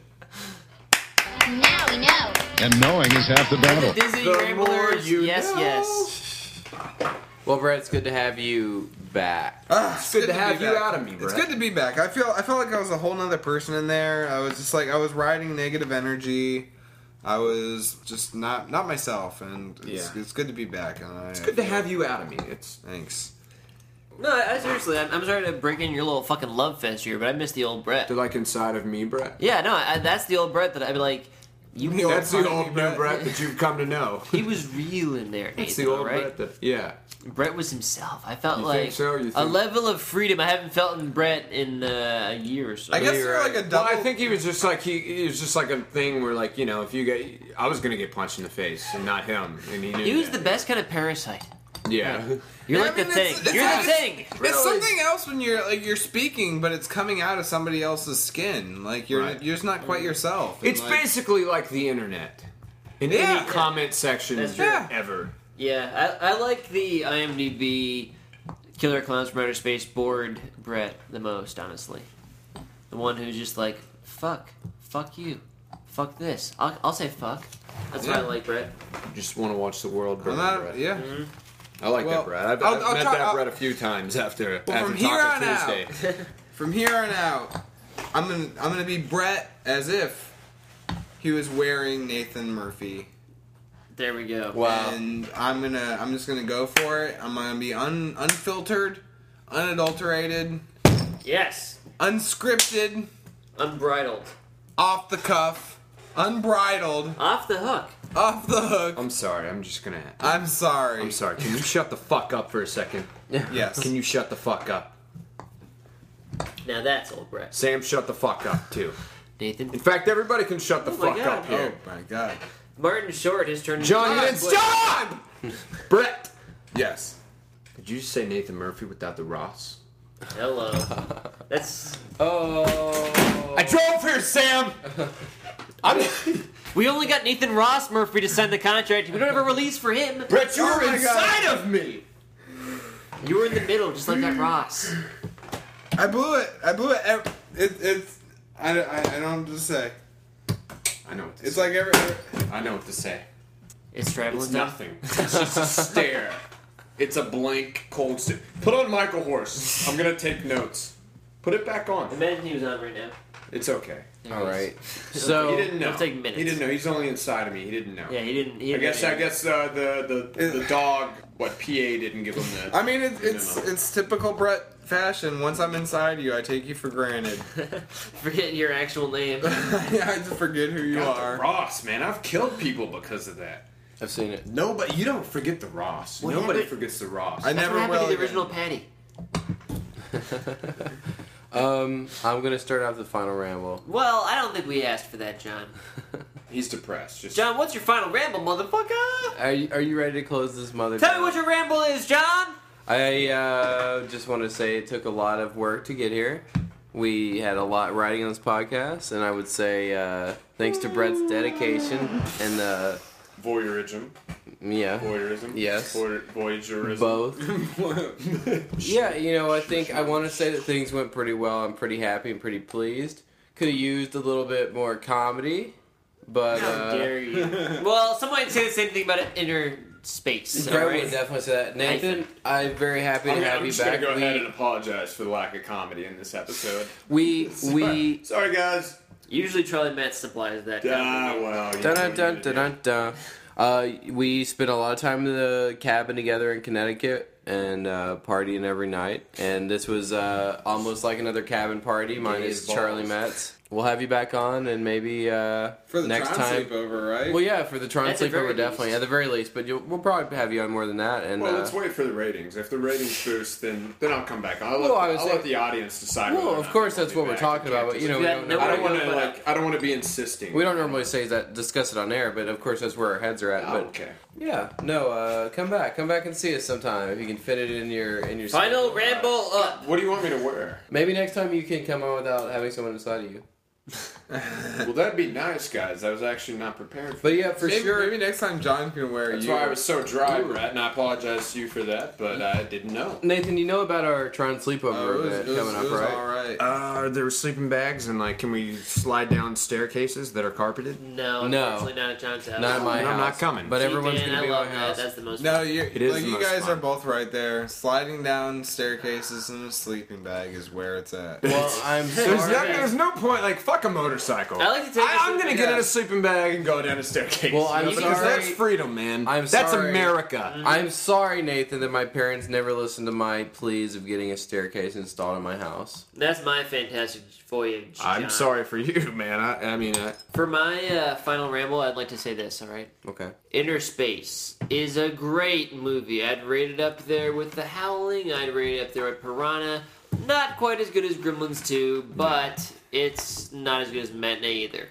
Now we know. And knowing is half the battle. The Disney Ramblers, yes, yes. Well, Brett, it's good to have you back. Uh, it's good to have be you back. out of me, It's Brett. good to be back. I feel I felt like I was a whole nother person in there. I was just like I was riding negative energy. I was just not not myself, and it's, Yeah. it's good to be back. And I, It's good to have you out of me. It's Thanks. No, I, seriously, I'm, I'm sorry to break in your little fucking love fest here, but I miss the old Brett. They're like inside of me, Brett. Yeah, no, I, that's the old Brett that I'd be like, you. That's the old new Brett. Brett that you've come to know. He was real in there, Nathan. That's the old all right? Brett that, yeah. Brett was himself. I felt You like think so? You a think- level of freedom I haven't felt in Brett in uh, a year or so. I guess you're like a Well, double. I think he was just like he. It was just like a thing where, like, you know, if you get, I was gonna get punched in the face and not him, and he knew. He was that. the best kind of parasite. Yeah. You're Yeah, like I mean, the thing. it's- it's You're like- the thing. It's something else when you're like you're speaking, but it's coming out of somebody else's skin. Like you're Right. you're just not quite yourself. And, It's like, basically like the internet. In Yeah. any comment section That's true. ever. Yeah, I, I like the I M D B Killer Clowns from Outer Space board Brett the most, honestly. The one who's just like, fuck, fuck you, fuck this. I'll, I'll say fuck. That's why I Yeah. like Brett. You just want to watch the world burn. I'm not, Brett. yeah. Mm-hmm. I like Well, that Brett. I've, I'll- I've I'll met try- that I'll- Brett a few times after Well, after from here Taco on out, Tuesday. from here on out, I'm gonna I'm gonna be Brett as if he was wearing Nathan Murphy. There we go. Wow. And I'm gonna I'm just gonna go for it. I'm gonna be un, unfiltered, unadulterated, Yes. unscripted, Unbridled. off the cuff, unbridled, Off the hook. off the hook. I'm sorry. I'm just gonna. I'm sorry. I'm sorry. Can you shut the fuck up for a second? Yes. Can you shut the fuck up? Now that's old Brett. Sam, shut the fuck up too. Nathan. In fact, everybody can shut the Oh my fuck God. up here. Oh my god. Martin Short has turned John, you into didn't stop! Brett! Yes. Did you just say Nathan Murphy without the Ross? Hello. That's. Oh. I drove here, Sam! I'm. We only got Nathan Ross Murphy to sign the contract. We don't have a release for him. Brett, you Oh were my inside God. of me! You were in the middle, just like that Ross. I blew it. I blew it. Ev- It, it's. I, I, I don't know what to say. I know what to It's say. like every. every I know what to say. It's traveling It's time. nothing. It's just a stare. It's a blank, cold stare. Put on Michael Horse. I'm gonna take notes. Put it back on. Imagine he was on right now. It's okay. All right. he So didn't know. it'll take minutes. He didn't know. He's only inside of me. He didn't know. Yeah, he didn't. He I didn't guess. know I guess uh, the the the dog. What P A didn't give him the. I mean, it, it's No, no. it's typical Brett fashion. Once I'm inside you, I take you for granted. Forget your actual name. I just forget who you God, the are. Ross, man. I've killed people because of that. I've seen it. Nobody. You don't forget the Ross. What Nobody happened? forgets the Ross. I That's never what happened will. to the again. original Patty. Um, I'm gonna start off the final ramble. Well, I don't think we asked for that, John. He's depressed. Just John, what's your final ramble, motherfucker? Are you, are you ready to close this mother? Tell me down? what your ramble is, John. I uh, just want to say it took a lot of work to get here. We had a lot riding on this podcast, and I would say uh, thanks to Brett's dedication and uh, voyeurism. yeah, Voyeurism. Yes. Voy- Voyagerism. both. Yeah, you know, I think I want to say that things went pretty well. I'm pretty happy and pretty pleased. Could have used a little bit more comedy, but How uh, dare you? Well, someone might say the same thing about inner space. Brett alright? would definitely say that. Nathan, I'm very happy to I'm, have I'm you just back. gonna go we, ahead and apologize for the lack of comedy in this episode. we we Sorry, guys. Usually Charlie Matt supplies that. kind of Ah, thing. well. you Dun know dun what dun you dun do. dun dun. Uh, we spent a lot of time in the cabin together in Connecticut and uh, partying every night. And this was uh, almost like another cabin party, minus Gay as Charlie balls. Metz. We'll have you back on, and maybe uh, For the next Tron time. sleepover, right? Well, yeah, for the Tron At the very sleepover, definitely, least. at the very least. But you'll, we'll probably have you on more than that. And Well, uh, let's wait for the ratings. If the ratings boost, then then I'll come back. I'll let, Well, I was I'll saying- let the audience decide. whether well, or of not course, they that's want what me we're back. talking about. But you know, we Yeah, don't, no, I don't We're want to gonna- like. I don't want to be insisting. we don't normally say that, discuss it on air. But of course, that's where our heads are at. Oh, But okay. yeah, no, uh, come back, come back and see us sometime if you can fit it in your in your Final schedule. ramble up. What do you want me to wear? Maybe next time you can come on without having someone inside of you. Well, that'd be nice, guys. I was actually not prepared for But yeah, for maybe, sure. maybe next time John can wear That's you. why I was so dry, Brett, and I apologize to you for that, but I didn't know. Nathan, you know about our Tron sleepover Oh, it was, event it was, coming it up, was right? all right. Uh, there were sleeping bags, and like, can we slide down staircases that are carpeted? No, No. unfortunately not at John's house. Not at my I'm house. not coming. But See, everyone's Dan, gonna be I at love my that. house. That's the most No, fun. you're, It is like the you most guys fun. are both right there. Sliding down staircases in a sleeping bag is where it's at. Well, I'm There's sorry. no, there's no point. Like, fuck a motorcycle. I like to take a I, I'm gonna sleeping get in bag. a sleeping bag and go down a staircase. Well, I'm because sorry. that's freedom, man. I'm that's sorry. America. I'm sorry, Nathan, that my parents never listened to my pleas of getting a staircase installed in my house. That's my fantastic voyage. I'm John. sorry for you, man. I, I mean, I, For my uh, final ramble, I'd like to say this, alright? Okay. Inner Space is a great movie. I'd rate it up there with The Howling. I'd rate it up there with Piranha. Not quite as good as Gremlins two, but it's not as good as Matinee either.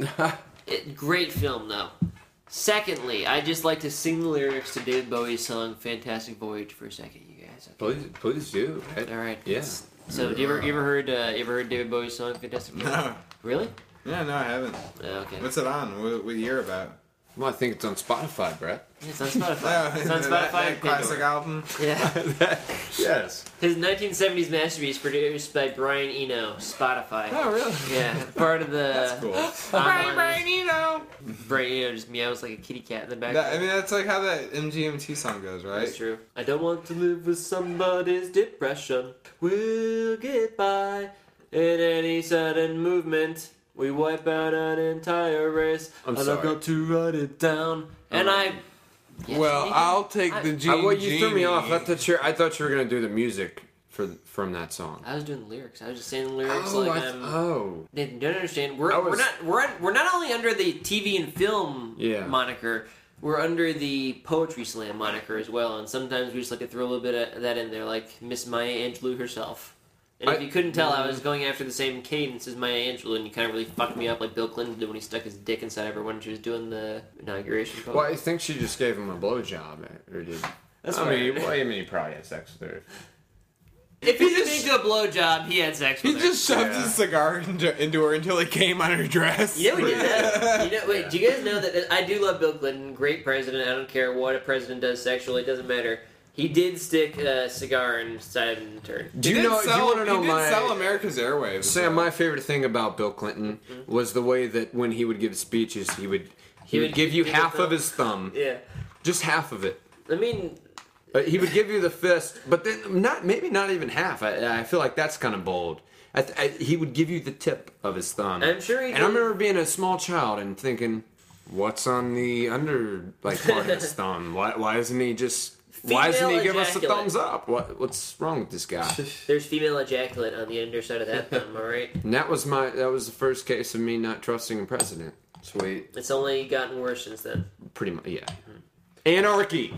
It, great film, though. Secondly, I'd just like to sing the lyrics to David Bowie's song "Fantastic Voyage" for a second, you guys. Okay? please, please do. All right. Yeah. So, do you ever, you ever heard, uh, you ever heard David Bowie's song "Fantastic Voyage"? No. Really? Yeah, no, I haven't. Uh, okay. What's it on? What, what year about? Well, I think it's on Spotify, Brett. Yeah, it's on Spotify. It's on that, Spotify. that and classic Pandora. album. Yeah. Yes. His nineteen seventies masterpiece produced by Brian Eno, Spotify. Oh, really? Yeah, part of the. That's cool. Brian, Brian Eno. Brian Eno just meows like a kitty cat in the back. That, I mean, that's like how that M G M T song goes, right? That's true. I don't want to live with somebody's depression. We'll get by in any sudden movement. We wipe out an entire race. I'm and sorry. I've got to write it down. And I. Yes, Well, Nathan? I'll take I- the Uh, Gene well, you threw me Genie. off. I thought you I thought you were gonna do the music for from that song. I was doing the lyrics. I was just saying the lyrics Oh, like I th- I'm. oh. Nathan, don't understand. We're, I we're was- not we're un- we're not only under the T V and film Yeah. moniker. We're under the Poetry Slam moniker as well, and sometimes we just like to throw a little bit of that in there, like Miss Maya Angelou herself. And if I- you couldn't tell, I was going after the same cadence as Maya Angelou, and you kind of really fucked me up like Bill Clinton did when he stuck his dick inside everyone when she was doing the inauguration. Well, I think she just gave him a blowjob, or did? That's I right. mean, well, I mean, he probably had sex with her. If he didn't do a blowjob, he had sex He with her. just shoved Yeah. his cigar into, into her until it came on her dress. You know he did that. You know, wait, do you guys know that I do love Bill Clinton, great president. I don't care what a president does sexually, it doesn't matter. He did stick a cigar inside of the turd. Do He you did know? Sell, do you want to know he did my? sell America's Airwaves. Sam, though. my favorite thing about Bill Clinton was the way that when he would give speeches, he would he, He would would give you give the half of thumb. his thumb, Yeah. just half of it. I mean, Uh, he would give you the fist, but then not maybe not even half. I, I feel like that's kind of bold. I, th- I, he would give you the tip of his thumb. I'm sure he And I did. remember being a small child and thinking, "What's on the under like part of his thumb? Why, why isn't he just? Why doesn't he Female give us a ejaculate. thumbs up? What what's wrong with this guy?" there's female ejaculate on the underside of that thumb, alright? And that was my that was the first case of me not trusting a president. Sweet. It's only gotten worse since then. Pretty much, yeah. Anarchy.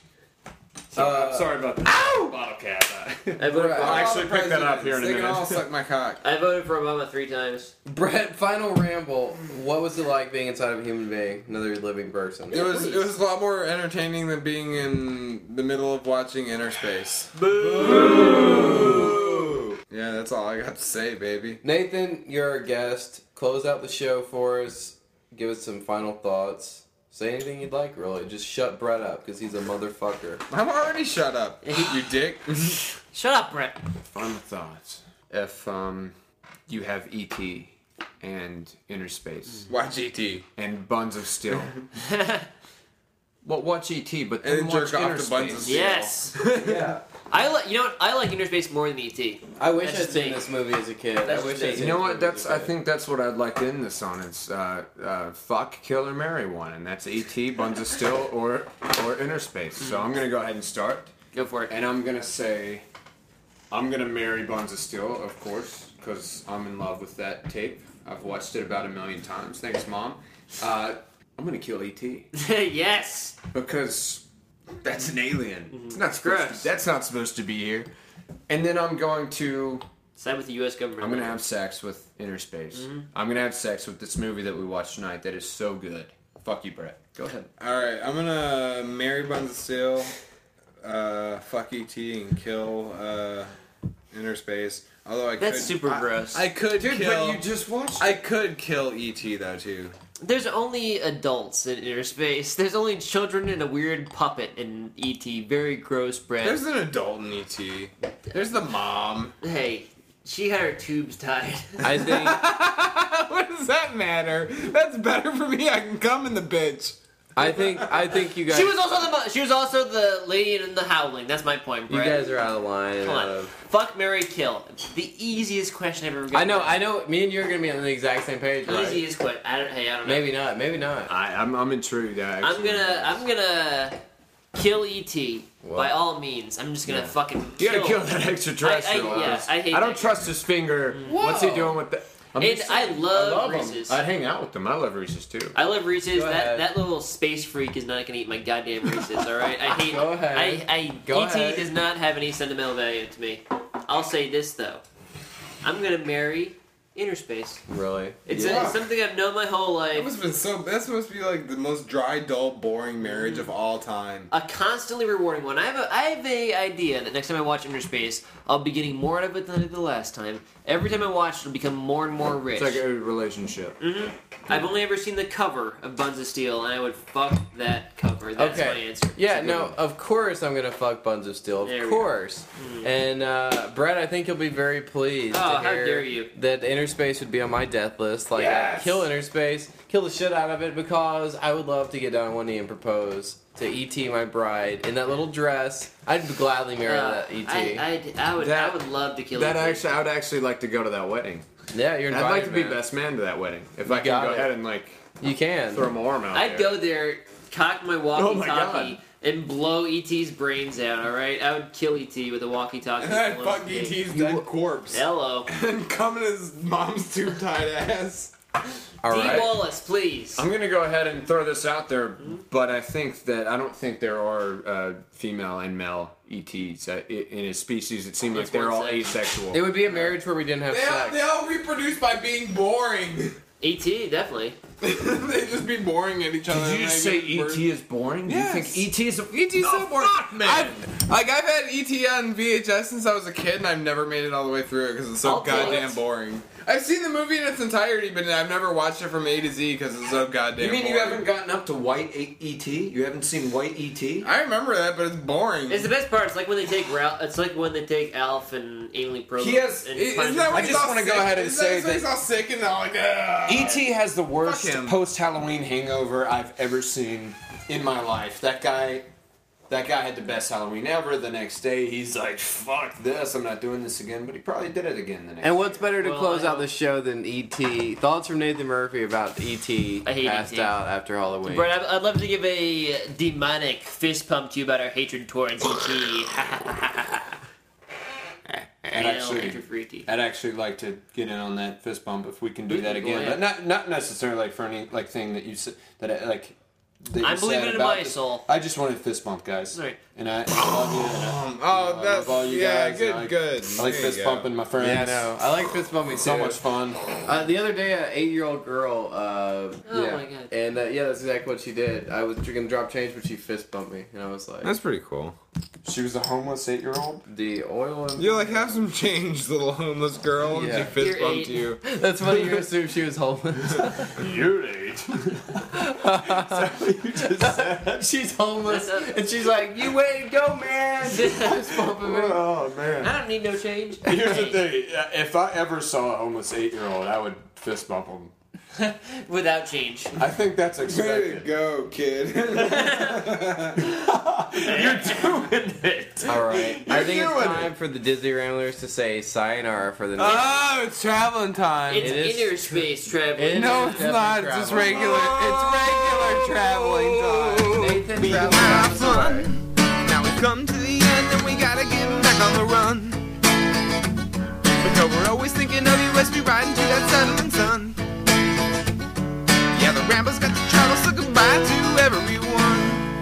Uh, I'm sorry about that. Bottle cap. I voted, Right. for, I'll actually pick that up here in a They can all minute. suck my cock. I voted for Obama three times. Brett, final ramble. What was it like being inside of a human being, another living person? It was it was a lot more entertaining than being in the middle of watching Inner Space. Boo! Yeah, that's all I got to say, baby. Nathan, you're our guest. Close out the show for us. Give us some final thoughts. Say anything you'd like, really. Just shut Brett up, because he's a motherfucker. I'm already shut up, you dick. Shut up, Brett. Final thoughts. If um, you have E T and Inner Space Watch E T and Buns of Steel. Well, watch E T, but and then then watch jerk off Inner to Buns of Space. Steel. Yes. Yeah. I like. You know what? I like Inner Space more than E T. I wish That's I'd just seen me. this movie as a kid. That's I wish just me. I'd seen You know this what? movie That's as a I kid. think that's what I'd like to end this on. It's uh, uh, fuck, kill, or marry one, and that's E T, Buns of Steel, or or Inner Space. So I'm gonna go ahead and start, Go for it. and I'm gonna say, I'm gonna marry Buns of Steel, of course, because I'm in love with that tape. I've watched it about a million times. Thanks, Mom. Uh, I'm gonna kill E T Yes. because that's an alien. It's not supposed Gross. to, that's not supposed to be here. And then I'm going to Side with the U S government. I'm gonna have sex with Inner Space. Mm-hmm. I'm gonna have sex with this movie that we watched tonight. That is so good. Fuck you, Brett. Go ahead. All right, I'm gonna marry Buns of Steel, uh, fuck E T, and kill uh, Inner Space. Although I That's could, super I, gross. I could Dude, kill. but you just watched. I could kill E T though too. There's only adults in inner space. There's only children and a weird puppet in E T. Very gross, Brad. There's an adult in E T. There's the mom. Hey, she had her tubes tied. I think. What does that matter? That's better for me. I can come in the bitch. I think. I think you guys. She was also the mo- she was also the lady in the Howling. That's my point, You Brad. guys are out of line. Come on. out of- Fuck, marry, kill. The easiest question I've ever gotten. I know. I know. Me and you are gonna be on the exact same page, right? Easiest question. I don't. Hey, I don't know. Maybe not. Maybe not. I, I'm I'm intrigued. Actually. I'm gonna. I'm gonna kill E T What? by all means. I'm just gonna Yeah. fucking. You gotta kill kill that extraterrestrial. I- I- yeah, I hate I don't that trust his finger. What's he doing with that? I'm And just I saying, love I love him. Reese's. I'd hang out with them. I love Reese's too. I love Reese's. Go That ahead. that little space freak is not gonna eat my goddamn Reese's. All right, I hate. Go ahead. I, I Go E T ahead. does not have any sentimental value to me. I'll say this though, I'm gonna marry Inner Space. Really? It's, Yeah. a, it's something I've known my whole That life. must have been so. That's supposed to be like the most dry, dull, boring marriage of all time. A constantly rewarding one. I have a I have a idea that next time I watch Inner Space, I'll be getting more out of it than I did the last time. Every time I watch, it'll become more and more rich. It's like a relationship. hmm I've only ever seen the cover of Buns of Steel, and I would fuck that cover. That's Okay. my answer. Yeah, It's a good no, one. of course I'm gonna fuck Buns of Steel. Of There we course. Mm. And uh, Brett, I think you'll be very pleased Oh, to how hear dare you. that Inner Space would be on my death list. Like, Yes! I'd kill Inner Space, kill the shit out of it, because I would love to get down on one knee and propose to E T, my bride, in that little dress. I'd gladly marry Uh, that E T. I, I'd, I would. That- I would love to kill That E T. actually, I would actually like to go to that wedding. yeah, you're I'd invited, like to be man. best man to that wedding. If You I can got go it. ahead and like You can. throw my arm out. I'd there. go there, cock my Oh walkie-talkie, my God. and blow E T's brains out. All right, I would kill E T with a walkie-talkie. And I'd full fuck of E steak. T's dead corpse. Hello, And come in his mom's tube tied ass. All D. right. Wallace, please. I'm gonna go ahead and throw this out there, but I think that I don't think there are uh, female and male E Ts uh, i- in his species. It seems like It's they're one all sex. asexual. It would be a marriage where we didn't have They all, sex. they all reproduce by being boring. E T, definitely. They just be boring at each other. Did you and just they say get E birth- T is boring? Do Yes. you think E T is? A- E T's so The boring. fuck, man? I've, like I've had E T on V H S since I was a kid, and I've never made it all the way through it because it's so I'll take goddamn it. boring. I've seen the movie in its entirety, but I've never watched it from A to Z because it's so goddamn. You mean you boring. haven't gotten up to white E T? You haven't seen white E T? I remember that, but it's boring. It's the best part. It's like when they take Ralph. It's like when they take Alf and Alien Pro. He has- And Isn't punish that him. when I he's just all wanna go sick? ahead and Isn't say that when he's that- all sick and all like, "Ugh." E T has the worst Fuck him. post-Halloween hangover I've ever seen in my life. That guy, that guy had the best Halloween ever. The next day, he's like, "Fuck this! I'm not doing this again." But he probably did it again the next. And what's better to Well, close I out don't- the show than E T? Thoughts from Nathan Murphy about E T I hate passed E T. out after Halloween. Brett, I'd, I'd love to give a demonic fist pump to you about our hatred towards E T. And Hail actually, hatred for E T. I'd actually like to get in on that fist bump if we can do Go that again. ahead. But not not necessarily like for any like thing that you said that I- like. That you I believe said it in about my this. soul. I just wanted fist bump, guys. Right. And I, I love you. And I, Um, I oh, love that's all you yeah, guys, good, and I- good. I like There you fist go. bumping my friends. yeah, no, I like fist bumping So too. much fun. Uh, the other day, an eight-year-old girl. Uh, Oh yeah, my God. And uh, yeah, that's exactly what she did. I was gonna drop change, but she fist bumped me, and I was like, That's pretty cool. She was a homeless eight-year-old. the oil. And You're like, have some change, little homeless girl. And Yeah. she fist You're bumped eight. you. That's funny. You assume she was homeless. You're eight. She's homeless, and she's like, "You wait, go, man!" Fist bumping me. Oh man. I don't need no change. Here's the thing: if I ever saw a homeless eight-year-old, I would fist bump him. Without change. I think that's Way to expected. go, kid. You're doing it. All right, I think it's doing time for the Disney Ramblers to say sayonara for the next. Oh, it's traveling time. It's It is inner space travel. It no, is it's definitely not. It's just travel. regular. It's regular traveling time. Nathan have travels. fun. Now we've come to the end and we gotta get back on the run. But we're always thinking of you as we ride into that settling sun. Yeah, the Ramblers got to travel, so goodbye to everyone.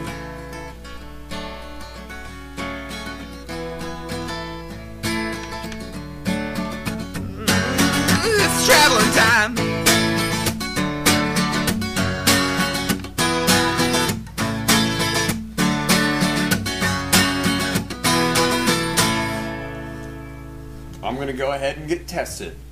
Mm, it's traveling time. I'm gonna go ahead and get tested.